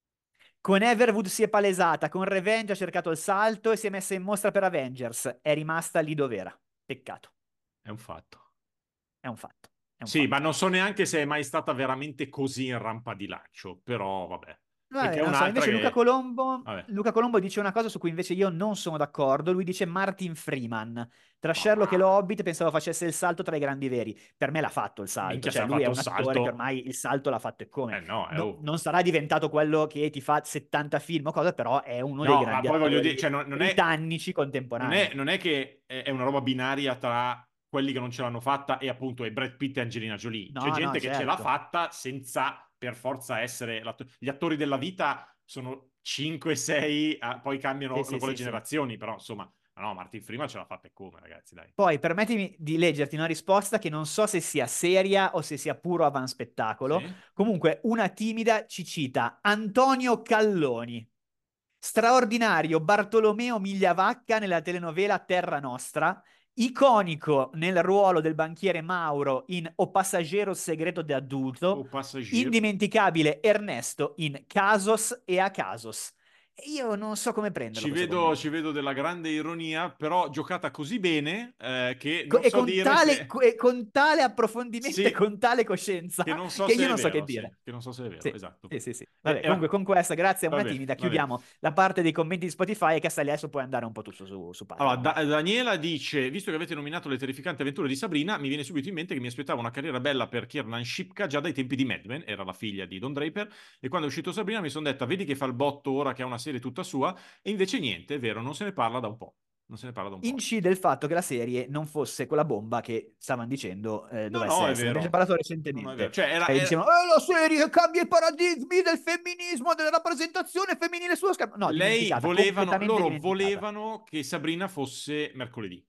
[SPEAKER 2] Con Everwood si è palesata, con Revenge ha cercato il salto e si è messa in mostra per Avengers. È rimasta lì dov'era. Peccato.
[SPEAKER 3] È un fatto.
[SPEAKER 2] È un fatto. È un
[SPEAKER 3] Sì, ma
[SPEAKER 2] fatto.
[SPEAKER 3] non so neanche se è mai stata veramente così in rampa di lancio, però vabbè. Perché
[SPEAKER 2] Vabbè,
[SPEAKER 3] è
[SPEAKER 2] non so,
[SPEAKER 3] un'altra
[SPEAKER 2] invece
[SPEAKER 3] che... Vabbè.
[SPEAKER 2] Luca Colombo dice una cosa su cui invece io non sono d'accordo. Lui dice Martin Freeman. Tra Sherlock e lo
[SPEAKER 3] Ah,
[SPEAKER 2] Hobbit pensavo facesse il salto tra i grandi veri. Per me l'ha fatto il salto,
[SPEAKER 3] minchia, se
[SPEAKER 2] cioè
[SPEAKER 3] ha
[SPEAKER 2] lui è
[SPEAKER 3] fatto il
[SPEAKER 2] un attore che
[SPEAKER 3] salto...
[SPEAKER 2] ormai il salto l'ha fatto e come.
[SPEAKER 3] No, è ovvio.
[SPEAKER 2] Non sarà diventato quello che ti fa 70 film o cosa, però è uno dei
[SPEAKER 3] No, ma
[SPEAKER 2] grandi
[SPEAKER 3] poi voglio dire,
[SPEAKER 2] attori
[SPEAKER 3] cioè,
[SPEAKER 2] britannici contemporanei.
[SPEAKER 3] non è che è una roba binaria tra quelli che non ce l'hanno fatta e appunto e Brad Pitt e Angelina Jolie. C'è
[SPEAKER 2] No, no,
[SPEAKER 3] gente che ce l'ha
[SPEAKER 2] certo.
[SPEAKER 3] fatta senza per forza essere... Gli attori della vita sono 5, 6, poi cambiano
[SPEAKER 2] Sì, sì,
[SPEAKER 3] con le
[SPEAKER 2] sì, sì.
[SPEAKER 3] generazioni, però insomma... No, Martin Freeman ce l'ha fatta e come, ragazzi, dai.
[SPEAKER 2] Poi permettimi di leggerti una risposta che non so se sia seria o se sia puro avanspettacolo.
[SPEAKER 3] Sì?
[SPEAKER 2] Comunque, una timida ci cita Antonio Calloni, straordinario Bartolomeo Migliavacca nella telenovela Terra Nostra, iconico nel ruolo del banchiere Mauro in O passaggero segreto de
[SPEAKER 3] O
[SPEAKER 2] adulto,
[SPEAKER 3] Passagier.
[SPEAKER 2] indimenticabile Ernesto in Casos e a Casos. E io non so come prenderlo questo
[SPEAKER 3] Ci
[SPEAKER 2] commento.
[SPEAKER 3] vedo della grande ironia, però giocata così bene che non
[SPEAKER 2] E
[SPEAKER 3] so
[SPEAKER 2] con
[SPEAKER 3] dire
[SPEAKER 2] tale,
[SPEAKER 3] se...
[SPEAKER 2] e con tale approfondimento e
[SPEAKER 3] Sì,
[SPEAKER 2] con tale coscienza
[SPEAKER 3] che non so
[SPEAKER 2] che
[SPEAKER 3] se
[SPEAKER 2] io
[SPEAKER 3] è
[SPEAKER 2] non so che
[SPEAKER 3] vero, sì,
[SPEAKER 2] dire.
[SPEAKER 3] che non so se è vero,
[SPEAKER 2] Sì,
[SPEAKER 3] esatto.
[SPEAKER 2] sì, sì, sì. Vabbè, comunque
[SPEAKER 3] Era...
[SPEAKER 2] con questa, grazie a
[SPEAKER 3] Va
[SPEAKER 2] una
[SPEAKER 3] bene,
[SPEAKER 2] timida,
[SPEAKER 3] va bene.
[SPEAKER 2] chiudiamo la parte dei commenti di Spotify e Castelli adesso puoi andare un po' tu su
[SPEAKER 3] Allora,
[SPEAKER 2] Patreon, vai.
[SPEAKER 3] Daniela dice, visto che avete nominato le terrificanti avventure di Sabrina, mi viene subito in mente che mi aspettavo una carriera bella per Kiernan Shipka già dai tempi di Mad Men, era la figlia di Don Draper, e quando è uscito Sabrina mi sono detta, vedi che fa il botto ora che ha una serie tutta sua, e invece niente, è vero, non se ne parla da un po'. Non se ne parla da un po'.
[SPEAKER 2] Incide il fatto che la serie non fosse quella bomba che stavano dicendo
[SPEAKER 3] No,
[SPEAKER 2] dovesse
[SPEAKER 3] no, è
[SPEAKER 2] essere. Ne abbiamo
[SPEAKER 3] vero.
[SPEAKER 2] parlato
[SPEAKER 3] Non è vero.
[SPEAKER 2] recentemente.
[SPEAKER 3] Cioè,
[SPEAKER 2] Cioè, dicevano, la serie che cambia i paradigmi del femminismo, della rappresentazione femminile sullo schermo. No, dimenticata, completamente
[SPEAKER 3] loro
[SPEAKER 2] dimenticata.
[SPEAKER 3] volevano che Sabrina fosse mercoledì,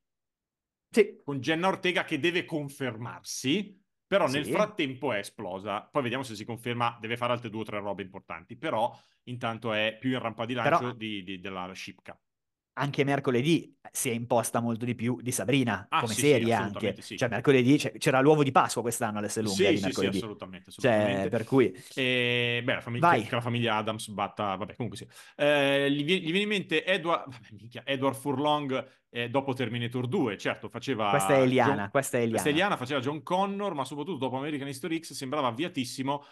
[SPEAKER 2] Sì,
[SPEAKER 3] con Jenna Ortega che deve confermarsi, però nel
[SPEAKER 2] sì,
[SPEAKER 3] frattempo è esplosa. Poi vediamo se si conferma, deve fare altre 2 o 3 robe importanti, però intanto è più in rampa di
[SPEAKER 2] però
[SPEAKER 3] lancio della Shipka.
[SPEAKER 2] anche mercoledì si è imposta molto di più di Sabrina,
[SPEAKER 3] Ah,
[SPEAKER 2] come
[SPEAKER 3] sì, sì,
[SPEAKER 2] serie anche.
[SPEAKER 3] assolutamente sì.
[SPEAKER 2] Cioè, mercoledì c'era l'uovo di Pasqua quest'anno all'Esselunga
[SPEAKER 3] Sì,
[SPEAKER 2] di
[SPEAKER 3] sì, sì,
[SPEAKER 2] mercoledì.
[SPEAKER 3] assolutamente,
[SPEAKER 2] Cioè,
[SPEAKER 3] assolutamente.
[SPEAKER 2] per cui...
[SPEAKER 3] E, beh,
[SPEAKER 2] Vai,
[SPEAKER 3] che la famiglia Adams batta, vabbè, comunque sì. Gli viene in mente Edward, vabbè, minchia, Edward Furlong dopo Terminator 2, certo,
[SPEAKER 2] questa è
[SPEAKER 3] faceva John,
[SPEAKER 2] Eliana, questa è
[SPEAKER 3] questa
[SPEAKER 2] Eliana.
[SPEAKER 3] Eliana faceva John Connor, ma soprattutto dopo American History X sembrava avviatissimo.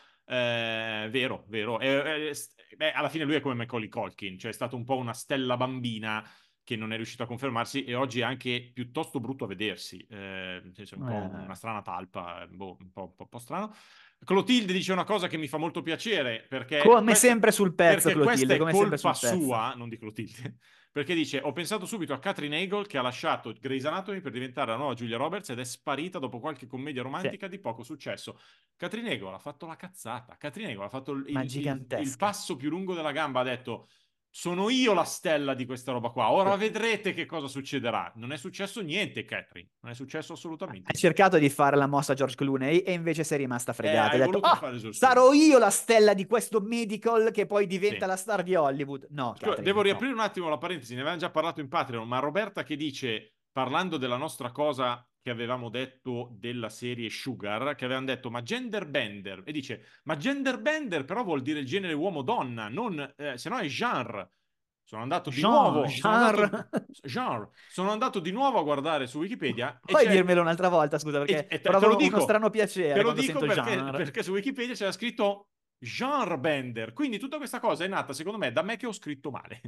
[SPEAKER 3] Vero, vero. Beh, alla fine lui è come Macaulay Culkin, cioè è stato un po' una stella bambina che non è riuscito a confermarsi e oggi è anche piuttosto brutto a vedersi, nel senso, un po' una
[SPEAKER 2] Eh,
[SPEAKER 3] strana talpa, boh, un po' strano. Clotilde dice una cosa che mi fa molto piacere, perché
[SPEAKER 2] Come sempre sul pezzo,
[SPEAKER 3] perché questa
[SPEAKER 2] Clotilde,
[SPEAKER 3] è
[SPEAKER 2] come sempre
[SPEAKER 3] colpa
[SPEAKER 2] sul pezzo.
[SPEAKER 3] sua, non di Clotilde, perché dice: ho pensato subito a Katherine Heigl che ha lasciato Grey's Anatomy per diventare la nuova Julia Roberts ed è sparita dopo qualche commedia romantica di poco successo. Katherine Heigl ha fatto la cazzata, Katherine Heigl ha fatto
[SPEAKER 2] Ma
[SPEAKER 3] il
[SPEAKER 2] gigantesca.
[SPEAKER 3] passo più lungo della gamba, ha detto: sono io la stella di questa roba qua, ora
[SPEAKER 2] Sì.
[SPEAKER 3] vedrete che cosa succederà. Non è successo niente, Catherine, non è successo assolutamente
[SPEAKER 2] Hai
[SPEAKER 3] niente.
[SPEAKER 2] cercato di fare la mossa a George Clooney e invece sei rimasta fregata.
[SPEAKER 3] Hai
[SPEAKER 2] Hai detto,
[SPEAKER 3] voluto
[SPEAKER 2] oh,
[SPEAKER 3] fare esorcismo.
[SPEAKER 2] sarò io la stella di questo medical che poi diventa
[SPEAKER 3] Sì.
[SPEAKER 2] la star di Hollywood. No,
[SPEAKER 3] Scusa,
[SPEAKER 2] Catherine,
[SPEAKER 3] devo
[SPEAKER 2] no.
[SPEAKER 3] riaprire un attimo la parentesi, ne avevamo già parlato in Patreon, ma Roberta che dice, parlando della nostra cosa che avevamo detto della serie Sugar, che avevamo detto, ma gender bender, e dice, ma gender bender però vuol dire il genere uomo-donna, non, se no è genre. Sono andato di nuovo,
[SPEAKER 2] Genre.
[SPEAKER 3] sono andato di nuovo a guardare su Wikipedia e
[SPEAKER 2] Puoi
[SPEAKER 3] c'è,
[SPEAKER 2] dirmelo un'altra volta, scusa, perché
[SPEAKER 3] te lo
[SPEAKER 2] provo uno
[SPEAKER 3] dico,
[SPEAKER 2] strano piacere quando sento genre.
[SPEAKER 3] perché su Wikipedia c'era scritto genre bender, quindi tutta questa cosa è nata secondo me da me che ho scritto male.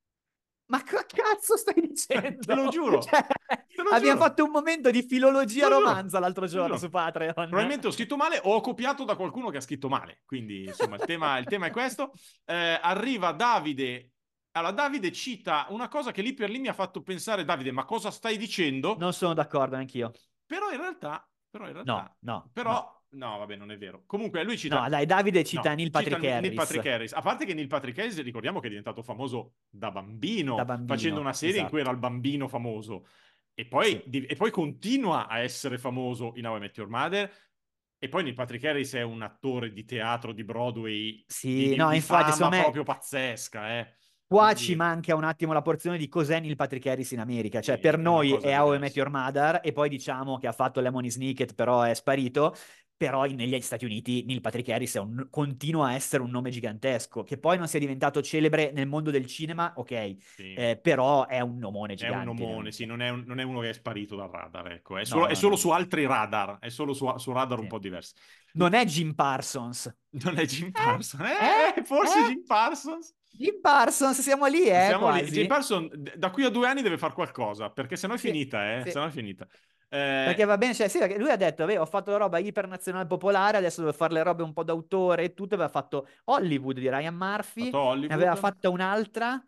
[SPEAKER 2] Ma che cazzo stai
[SPEAKER 3] Te
[SPEAKER 2] dicendo?
[SPEAKER 3] lo giuro,
[SPEAKER 2] Cioè,
[SPEAKER 3] te lo
[SPEAKER 2] abbiamo
[SPEAKER 3] giuro,
[SPEAKER 2] fatto un momento di
[SPEAKER 3] te
[SPEAKER 2] filologia
[SPEAKER 3] lo giuro,
[SPEAKER 2] romanza l'altro
[SPEAKER 3] te lo
[SPEAKER 2] giorno su
[SPEAKER 3] giuro.
[SPEAKER 2] Patreon.
[SPEAKER 3] Probabilmente ho scritto male o ho copiato da qualcuno che ha scritto male. Quindi, insomma, il tema è questo. Arriva Davide. Allora, Davide cita una cosa che lì per lì mi ha fatto pensare, Davide, ma cosa stai dicendo?
[SPEAKER 2] Non sono d'accordo anch'io.
[SPEAKER 3] Però in realtà,
[SPEAKER 2] No, no, no.
[SPEAKER 3] però, no, vabbè, non è vero. Comunque lui
[SPEAKER 2] No,
[SPEAKER 3] cita,
[SPEAKER 2] dai, Davide cita
[SPEAKER 3] no,
[SPEAKER 2] Neil
[SPEAKER 3] cita
[SPEAKER 2] Patrick
[SPEAKER 3] Neil
[SPEAKER 2] Harris
[SPEAKER 3] Patrick Harris. A parte che Neil Patrick Harris, ricordiamo che è diventato famoso da
[SPEAKER 2] da
[SPEAKER 3] bambino, facendo
[SPEAKER 2] bambino,
[SPEAKER 3] una serie in cui era
[SPEAKER 2] esatto.
[SPEAKER 3] il bambino famoso.
[SPEAKER 2] Sì.
[SPEAKER 3] E poi continua a essere famoso in How I Met Your Mother. E poi Neil Patrick Harris è un attore di teatro di Broadway
[SPEAKER 2] Sì, no,
[SPEAKER 3] di
[SPEAKER 2] infatti,
[SPEAKER 3] fama
[SPEAKER 2] secondo me
[SPEAKER 3] proprio pazzesca, eh.
[SPEAKER 2] qua ci
[SPEAKER 3] Quindi
[SPEAKER 2] manca un attimo la porzione di cos'è Neil Patrick Harris in America. Cioè,
[SPEAKER 3] sì,
[SPEAKER 2] per
[SPEAKER 3] è una
[SPEAKER 2] noi
[SPEAKER 3] cosa
[SPEAKER 2] è How I Met
[SPEAKER 3] diversa.
[SPEAKER 2] Your Mother e poi diciamo che ha fatto Lemony Snicket, però è sparito. Però negli Stati Uniti Neil Patrick Harris continua a essere un nome gigantesco. Che poi non sia diventato celebre nel mondo del cinema, ok,
[SPEAKER 3] Sì.
[SPEAKER 2] però è un nomone
[SPEAKER 3] È un
[SPEAKER 2] gigante.
[SPEAKER 3] omone, sì, non è uno che è sparito dal radar, ecco.
[SPEAKER 2] No,
[SPEAKER 3] È
[SPEAKER 2] no,
[SPEAKER 3] solo
[SPEAKER 2] no,
[SPEAKER 3] su
[SPEAKER 2] no.
[SPEAKER 3] altri radar, è solo su radar un
[SPEAKER 2] Sì.
[SPEAKER 3] po' diversi.
[SPEAKER 2] Non è Jim Parsons.
[SPEAKER 3] Non è Jim
[SPEAKER 2] Eh?
[SPEAKER 3] Parsons. Forse
[SPEAKER 2] Eh?
[SPEAKER 3] Jim Parsons?
[SPEAKER 2] Jim Parsons, siamo lì,
[SPEAKER 3] Siamo lì. Jim
[SPEAKER 2] quasi.
[SPEAKER 3] Parsons da qui a 2 anni deve fare qualcosa, perché sennò è
[SPEAKER 2] Sì,
[SPEAKER 3] finita,
[SPEAKER 2] sì.
[SPEAKER 3] sennò è finita.
[SPEAKER 2] Perché va bene, cioè, sì, perché lui ha detto, ho fatto la roba ipernazionale popolare, adesso devo fare le robe un po' d'autore e tutto, aveva fatto Hollywood di Ryan Murphy,
[SPEAKER 3] Fatto
[SPEAKER 2] ne aveva
[SPEAKER 3] Hollywood.
[SPEAKER 2] fatta un'altra,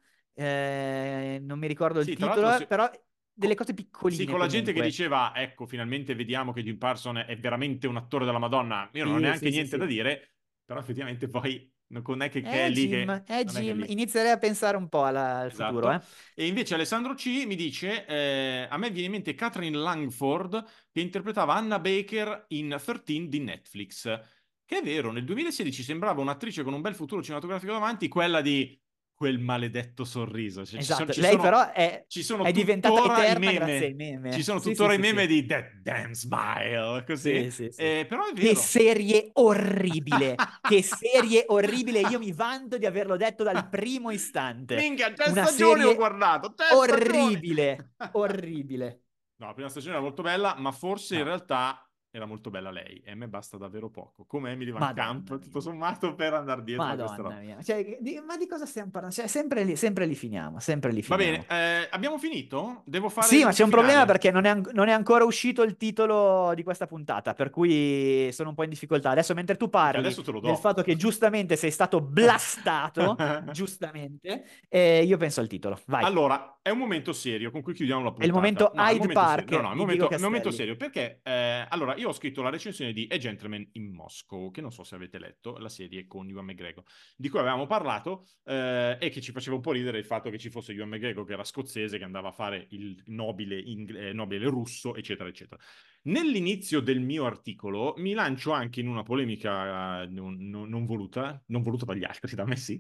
[SPEAKER 2] non mi ricordo il
[SPEAKER 3] Sì, tra l'altro,
[SPEAKER 2] titolo, però delle cose
[SPEAKER 3] sì,
[SPEAKER 2] piccoline
[SPEAKER 3] con la gente che
[SPEAKER 2] comunque.
[SPEAKER 3] diceva, ecco, finalmente vediamo che Jim Parsons è veramente un attore della Madonna. Io non ho
[SPEAKER 2] Sì,
[SPEAKER 3] neanche
[SPEAKER 2] sì, sì,
[SPEAKER 3] niente da
[SPEAKER 2] sì.
[SPEAKER 3] dire, però effettivamente poi non è che è lì che...
[SPEAKER 2] È
[SPEAKER 3] Non è che è
[SPEAKER 2] Jim,
[SPEAKER 3] lì.
[SPEAKER 2] inizierei a pensare un po' al futuro,
[SPEAKER 3] Esatto. E invece Alessandro C mi dice, a me viene in mente Catherine Langford che interpretava Anna Baker in 13 di Netflix. Che è vero, nel 2016 sembrava un'attrice con un bel futuro cinematografico davanti, quella di quel maledetto sorriso. Cioè,
[SPEAKER 2] esatto. Lei però
[SPEAKER 3] ci sono
[SPEAKER 2] è diventata
[SPEAKER 3] tuttora i
[SPEAKER 2] eterna grazie ai
[SPEAKER 3] meme. Ci
[SPEAKER 2] meme.
[SPEAKER 3] sono
[SPEAKER 2] Sì, sì,
[SPEAKER 3] tuttora i
[SPEAKER 2] sì,
[SPEAKER 3] meme
[SPEAKER 2] sì.
[SPEAKER 3] di That Damn Smile, così.
[SPEAKER 2] Sì, sì, sì.
[SPEAKER 3] Però è
[SPEAKER 2] Che
[SPEAKER 3] vero.
[SPEAKER 2] serie orribile, che serie orribile. Io mi vanto di averlo detto dal primo istante.
[SPEAKER 3] Minchia, 3 stagioni ho
[SPEAKER 2] Una serie
[SPEAKER 3] guardato, 3 stagioni!
[SPEAKER 2] orribile, orribile.
[SPEAKER 3] No, la prima stagione era molto bella, ma forse in
[SPEAKER 2] No,
[SPEAKER 3] realtà era molto bella lei. E a me basta davvero poco. Come Emily Van
[SPEAKER 2] Madonna
[SPEAKER 3] Camp, tutto
[SPEAKER 2] mia.
[SPEAKER 3] sommato, per andare dietro a questa
[SPEAKER 2] Madonna
[SPEAKER 3] roba.
[SPEAKER 2] mia. Cioè, ma di cosa stiamo parlando? Cioè, sempre lì finiamo, sempre lì
[SPEAKER 3] Va bene,
[SPEAKER 2] finiamo.
[SPEAKER 3] abbiamo finito? Devo fare
[SPEAKER 2] Sì, ma c'è
[SPEAKER 3] l'intro
[SPEAKER 2] un problema
[SPEAKER 3] finale.
[SPEAKER 2] perché non è ancora uscito il titolo di questa puntata, per cui sono un po' in difficoltà. Adesso, mentre tu
[SPEAKER 3] Minchia,
[SPEAKER 2] parli
[SPEAKER 3] adesso te lo
[SPEAKER 2] del
[SPEAKER 3] do.
[SPEAKER 2] fatto che giustamente sei stato blastato, giustamente, io penso al titolo. Vai.
[SPEAKER 3] Allora, è un momento serio con cui chiudiamo la
[SPEAKER 2] È il
[SPEAKER 3] puntata.
[SPEAKER 2] momento
[SPEAKER 3] No, è un
[SPEAKER 2] Hyde
[SPEAKER 3] momento serio. No, no,
[SPEAKER 2] Park di Diego
[SPEAKER 3] è un momento
[SPEAKER 2] Castelli.
[SPEAKER 3] serio perché allora io ho scritto la recensione di A Gentleman in Moscow, che non so se avete letto, la serie con Ewan McGregor, di cui avevamo parlato e che ci faceva un po' ridere il fatto che ci fosse Ewan McGregor che era scozzese, che andava a fare il nobile, nobile russo, eccetera, eccetera. Nell'inizio del mio articolo mi lancio anche in una polemica non voluta, non voluta dagli altri, da me sì,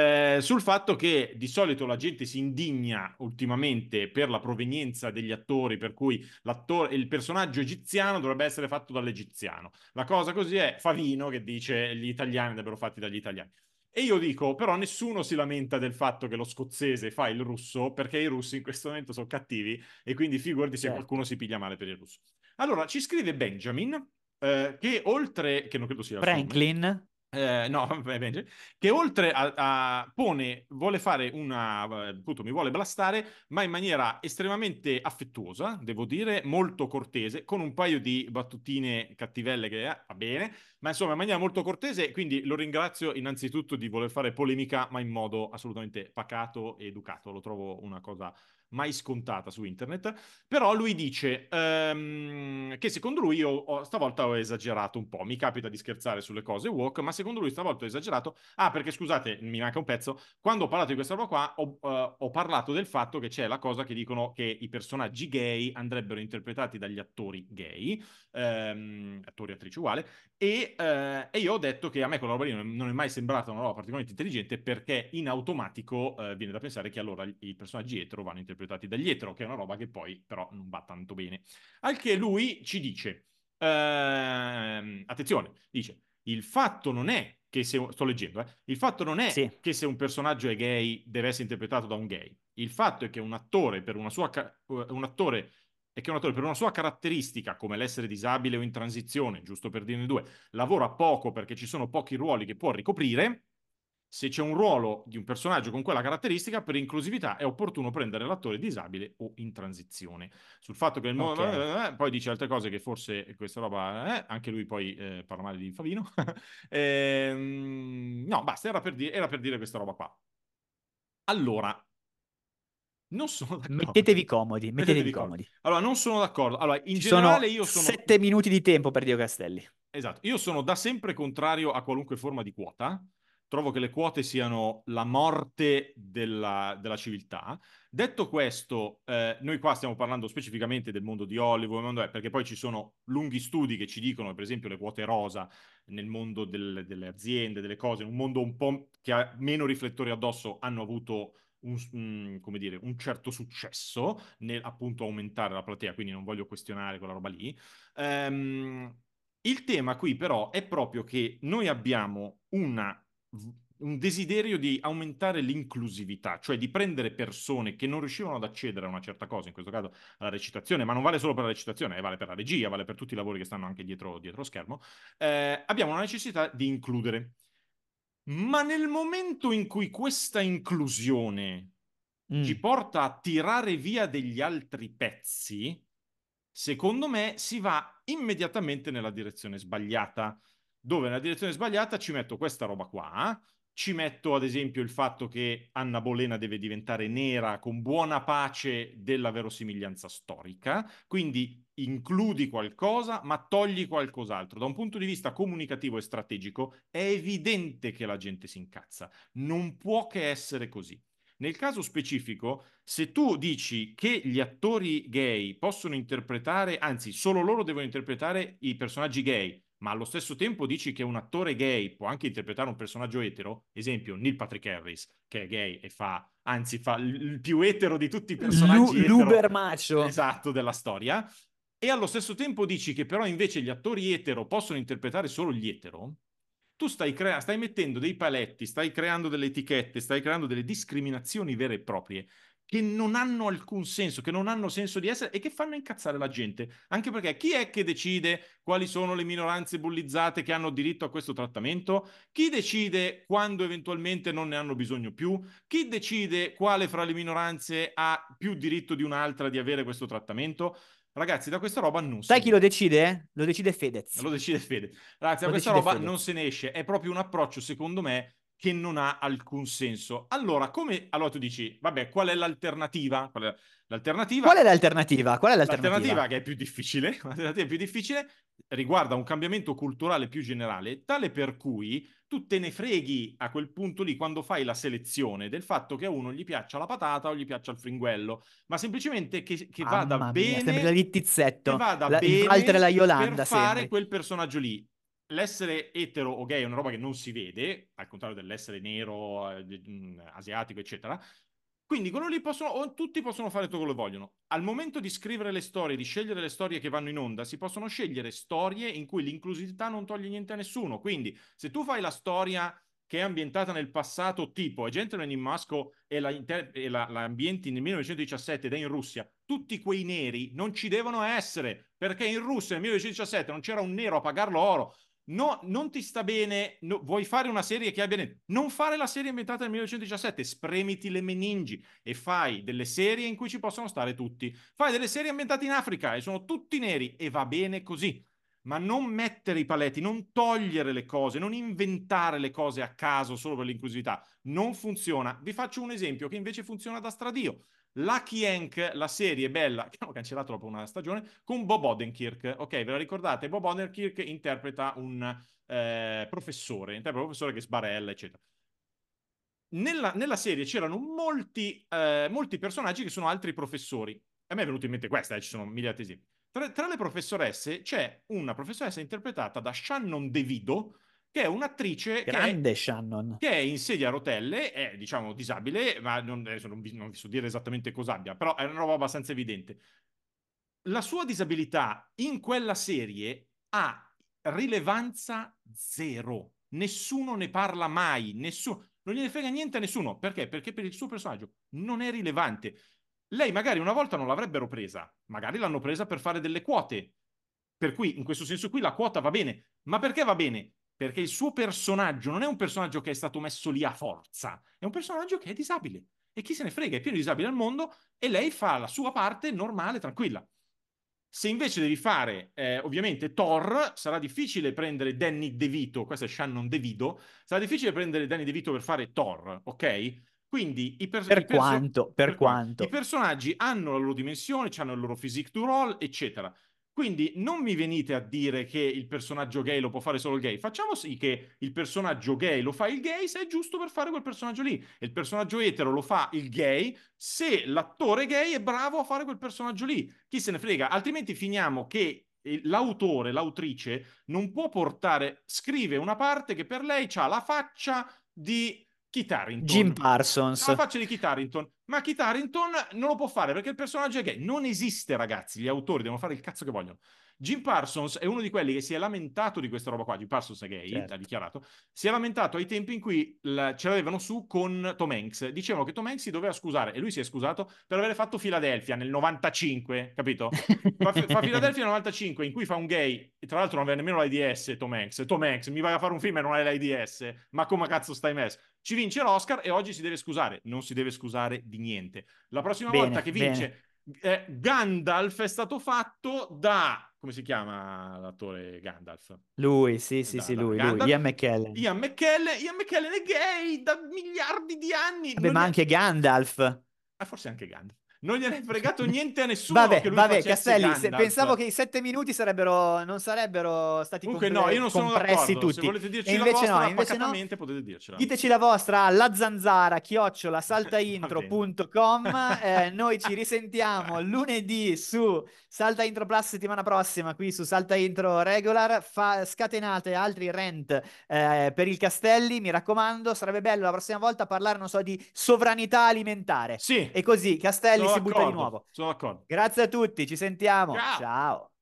[SPEAKER 3] sul fatto che di solito la gente si indigna ultimamente per la provenienza degli attori, per cui il personaggio egiziano dovrebbe essere fatto dall'egiziano. La cosa così è Favino che dice gli italiani andrebbero fatti dagli italiani. E io dico, però nessuno si lamenta del fatto che lo scozzese fa il russo, perché i russi in questo momento sono cattivi e quindi figurati se qualcuno
[SPEAKER 2] Certo.
[SPEAKER 3] si piglia male per il russo. Allora, ci scrive Benjamin, che oltre, che non credo sia il suo nome,
[SPEAKER 2] Franklin?
[SPEAKER 3] No, che oltre vuole fare appunto mi vuole blastare, ma in maniera estremamente affettuosa, devo dire, molto cortese, con un paio di battutine cattivelle che va bene, ma insomma in maniera molto cortese, quindi lo ringrazio innanzitutto di voler fare polemica, ma in modo assolutamente pacato e educato, lo trovo una cosa mai scontata su internet. Però lui dice che secondo lui stavolta ho esagerato un po'. Mi capita di scherzare sulle cose woke, ma secondo lui stavolta ho esagerato. Ah, perché scusate, mi manca un pezzo. Quando ho parlato di questa roba qua, ho parlato del fatto che c'è la cosa che dicono che i personaggi gay andrebbero interpretati dagli attori gay, attori e attrici uguale, e io ho detto che a me quella roba lì non è mai sembrata una roba particolarmente intelligente perché in automatico viene da pensare che allora i personaggi etero vanno interpretati dagli etero, che è una roba che poi però non va tanto bene. Al che lui ci dice, attenzione, dice, il fatto non è che se, sto leggendo, il fatto non è
[SPEAKER 2] Sì.
[SPEAKER 3] che se un personaggio è gay deve essere interpretato da un gay. Il fatto è che un attore per una sua un attore è che un attore per una sua caratteristica, come l'essere disabile o in transizione, giusto per dirne due, lavora poco perché ci sono pochi ruoli che può ricoprire. Se c'è un ruolo di un personaggio con quella caratteristica, per inclusività è opportuno prendere l'attore disabile o in transizione. Sul fatto che
[SPEAKER 2] Ok.
[SPEAKER 3] poi dice altre cose che forse questa roba, anche lui poi parla male di Favino. No, basta, era per dire questa roba qua. Allora, non sono d'accordo.
[SPEAKER 2] Mettetevi comodi, mettetevi
[SPEAKER 3] Mettetevi cosa.
[SPEAKER 2] comodi.
[SPEAKER 3] Allora, non sono d'accordo. Allora, in
[SPEAKER 2] Ci
[SPEAKER 3] generale
[SPEAKER 2] sono
[SPEAKER 3] io sono
[SPEAKER 2] 7 minuti di tempo per Dio Castelli.
[SPEAKER 3] esatto, io sono da sempre contrario a qualunque forma di quota. Trovo che le quote siano la morte della civiltà. Detto questo, noi qua stiamo parlando specificamente del mondo di Hollywood, perché poi ci sono lunghi studi che ci dicono, per esempio, le quote rosa nel mondo delle aziende, delle cose, in un mondo un po' che ha meno riflettori addosso, hanno avuto come dire, un certo successo nel appunto aumentare la platea, quindi non voglio questionare quella roba lì. Ehm, il tema qui però è proprio che noi abbiamo un desiderio di aumentare l'inclusività, cioè di prendere persone che non riuscivano ad accedere a una certa cosa, in questo caso alla recitazione, ma non vale solo per la recitazione, vale per la regia, vale per tutti i lavori che stanno anche dietro schermo. Abbiamo una necessità di includere. Ma nel momento in cui questa inclusione ci
[SPEAKER 2] Mm.
[SPEAKER 3] porta a tirare via degli altri pezzi, secondo me si va immediatamente nella direzione sbagliata. Dove nella direzione sbagliata ci metto questa roba qua, ci metto ad esempio il fatto che Anna Bolena deve diventare nera con buona pace della verosimiglianza storica, quindi includi qualcosa ma togli qualcos'altro. Da un punto di vista comunicativo e strategico è evidente che la gente si incazza, non può che essere così. Nel caso specifico, se tu dici che gli attori gay possono interpretare, anzi, solo loro devono interpretare i personaggi gay, ma allo stesso tempo dici che un attore gay può anche interpretare un personaggio etero, esempio Neil Patrick Harris, che è gay e fa il più etero di tutti i personaggi etero,
[SPEAKER 2] L'uber macho.
[SPEAKER 3] esatto, della storia, e allo stesso tempo dici che però invece gli attori etero possono interpretare solo gli etero, tu stai mettendo dei paletti, stai creando delle etichette, stai creando delle discriminazioni vere e proprie che non hanno alcun senso, che non hanno senso di essere e che fanno incazzare la gente. Anche perché chi è che decide quali sono le minoranze bullizzate che hanno diritto a questo trattamento? Chi decide quando eventualmente non ne hanno bisogno più? Chi decide quale fra le minoranze ha più diritto di un'altra di avere questo trattamento? Ragazzi, da questa roba non
[SPEAKER 2] Sai
[SPEAKER 3] se
[SPEAKER 2] chi
[SPEAKER 3] ne
[SPEAKER 2] lo
[SPEAKER 3] esce.
[SPEAKER 2] decide? Lo decide Fedez.
[SPEAKER 3] Lo decide Fede. Ragazzi, da
[SPEAKER 2] Lo
[SPEAKER 3] questa
[SPEAKER 2] decide
[SPEAKER 3] roba non
[SPEAKER 2] Fedez.
[SPEAKER 3] se ne esce. È proprio un approccio, secondo me, che non ha alcun senso. Allora, allora tu dici, vabbè, qual è l'alternativa?
[SPEAKER 2] Qual è
[SPEAKER 3] L'alternativa?
[SPEAKER 2] l'alternativa? Qual è
[SPEAKER 3] L'alternativa
[SPEAKER 2] l'alternativa?
[SPEAKER 3] che è più difficile, l'alternativa più difficile riguarda un cambiamento culturale più generale, tale per cui tu te ne freghi a quel punto lì quando fai la selezione del fatto che a uno gli piaccia la patata o gli piaccia il fringuello, ma semplicemente che vada
[SPEAKER 2] Mamma mia, sembra il
[SPEAKER 3] che
[SPEAKER 2] tizzetto.
[SPEAKER 3] vada
[SPEAKER 2] Il Walter e
[SPEAKER 3] bene
[SPEAKER 2] la
[SPEAKER 3] per
[SPEAKER 2] Yolanda
[SPEAKER 3] fare
[SPEAKER 2] sembri.
[SPEAKER 3] quel personaggio lì. L'essere etero o gay è una roba che non si vede, al contrario dell'essere nero, asiatico, eccetera. Quindi quello lì tutti possono fare tutto quello che vogliono. Al momento di scrivere le storie, di scegliere le storie che vanno in onda, si possono scegliere storie in cui l'inclusività non toglie niente a nessuno. Quindi, se tu fai la storia che è ambientata nel passato, tipo A Gentleman in Moscow e la ambienti nel 1917 ed è in Russia, tutti quei neri non ci devono essere, perché in Russia nel 1917 non c'era un nero a pagarlo oro. No, non ti sta bene, vuoi fare una serie che abbia... Non fare la serie ambientata nel 1917, spremiti le meningi e fai delle serie in cui ci possono stare tutti. Fai delle serie ambientate in Africa e sono tutti neri e va bene così. Ma non mettere i paletti, non togliere le cose, non inventare le cose a caso solo per l'inclusività. Non funziona. Vi faccio un esempio che invece funziona da stradio. Lucky Hank, la serie bella, che hanno cancellato dopo una stagione, con Bob Odenkirk. Ok, ve la ricordate? Bob Odenkirk interpreta un professore che sbarella, eccetera. Nella serie c'erano molti personaggi che sono altri professori. A me è venuto in mente questa, ci sono miliardi di esempi. Tra le professoresse c'è una professoressa interpretata da Shannon DeVito, che è un'attrice
[SPEAKER 2] Grande Shannon.
[SPEAKER 3] che è in sedia a rotelle, è diciamo disabile, ma adesso non vi so dire esattamente cosa abbia, però è una roba abbastanza evidente. La sua disabilità in quella serie ha rilevanza zero. Nessuno ne parla mai, non gliene frega niente a nessuno. Perché? Perché per il suo personaggio non è rilevante. Lei magari una volta non l'avrebbero presa, magari l'hanno presa per fare delle quote. Per cui in questo senso qui la quota va bene. Ma perché va bene? Perché il suo personaggio non è un personaggio che è stato messo lì a forza, è un personaggio che è disabile. E chi se ne frega, è pieno di disabili al mondo e lei fa la sua parte normale, tranquilla. Se invece devi fare, ovviamente, Thor, sarà difficile prendere Danny DeVito, questo è Shannon DeVito, sarà difficile prendere Danny DeVito per fare Thor, ok? Quindi
[SPEAKER 2] Per quanto.
[SPEAKER 3] i personaggi hanno la loro dimensione, hanno il loro physique du role, eccetera. Quindi non mi venite a dire che il personaggio gay lo può fare solo il gay. Facciamo sì che il personaggio gay lo fa il gay se è giusto per fare quel personaggio lì. E il personaggio etero lo fa il gay se l'attore gay è bravo a fare quel personaggio lì. Chi se ne frega? Altrimenti finiamo che l'autore, l'autrice non può portare, scrive una parte che per lei ha la faccia di Kit Harington.
[SPEAKER 2] Jim Parsons.
[SPEAKER 3] La faccia di Kit Harington. Ma Kit Harington non lo può fare perché il personaggio è gay. Non esiste, ragazzi. Gli autori devono fare il cazzo che vogliono. Jim Parsons è uno di quelli che si è lamentato di questa roba qua. Jim Parsons è gay,
[SPEAKER 2] certo.
[SPEAKER 3] ha dichiarato. Si è lamentato ai tempi in cui ce l'avevano su con Tom Hanks. Dicevano che Tom Hanks si doveva scusare e lui si è scusato per aver fatto Philadelphia nel 95, capito? Fa Philadelphia nel 95 in cui fa un gay e tra l'altro non aveva nemmeno l'AIDS Tom Hanks. Tom Hanks, mi vai a fare un film e non hai l'AIDS? Ma come cazzo stai messo? Ci vince l'Oscar e oggi si deve scusare. Non si deve scusare di niente. La prossima volta che vince Gandalf è stato fatto da... Come si chiama l'attore Gandalf?
[SPEAKER 2] Lui, sì, lui, Ian McKellen.
[SPEAKER 3] Ian McKellen è gay da miliardi di anni.
[SPEAKER 2] Vabbè, ma anche Gandalf.
[SPEAKER 3] Forse anche Gandalf. Non gliene è fregato niente a nessuno
[SPEAKER 2] vabbè,
[SPEAKER 3] che lui
[SPEAKER 2] vabbè,
[SPEAKER 3] facesse
[SPEAKER 2] Castelli, pensavo che i 7 minuti non sarebbero stati
[SPEAKER 3] comunque no, io non sono
[SPEAKER 2] compressi
[SPEAKER 3] d'accordo.
[SPEAKER 2] tutti.
[SPEAKER 3] Se volete dirci
[SPEAKER 2] e
[SPEAKER 3] la
[SPEAKER 2] invece
[SPEAKER 3] vostra
[SPEAKER 2] no, invece
[SPEAKER 3] pacatamente potete dircela.
[SPEAKER 2] Diteci la vostra alla zanzara @saltaintro.com. Noi ci risentiamo lunedì su Salta Intro Plus settimana prossima qui su Salta Intro Regular. Scatenate altri rant per il Castelli, mi raccomando. Sarebbe bello la prossima volta parlare, non so, di sovranità alimentare.
[SPEAKER 3] Sì.
[SPEAKER 2] E così Castelli si butta di nuovo.
[SPEAKER 3] Sono d'accordo.
[SPEAKER 2] Grazie a tutti, ci sentiamo.
[SPEAKER 3] Ciao.
[SPEAKER 2] Ciao.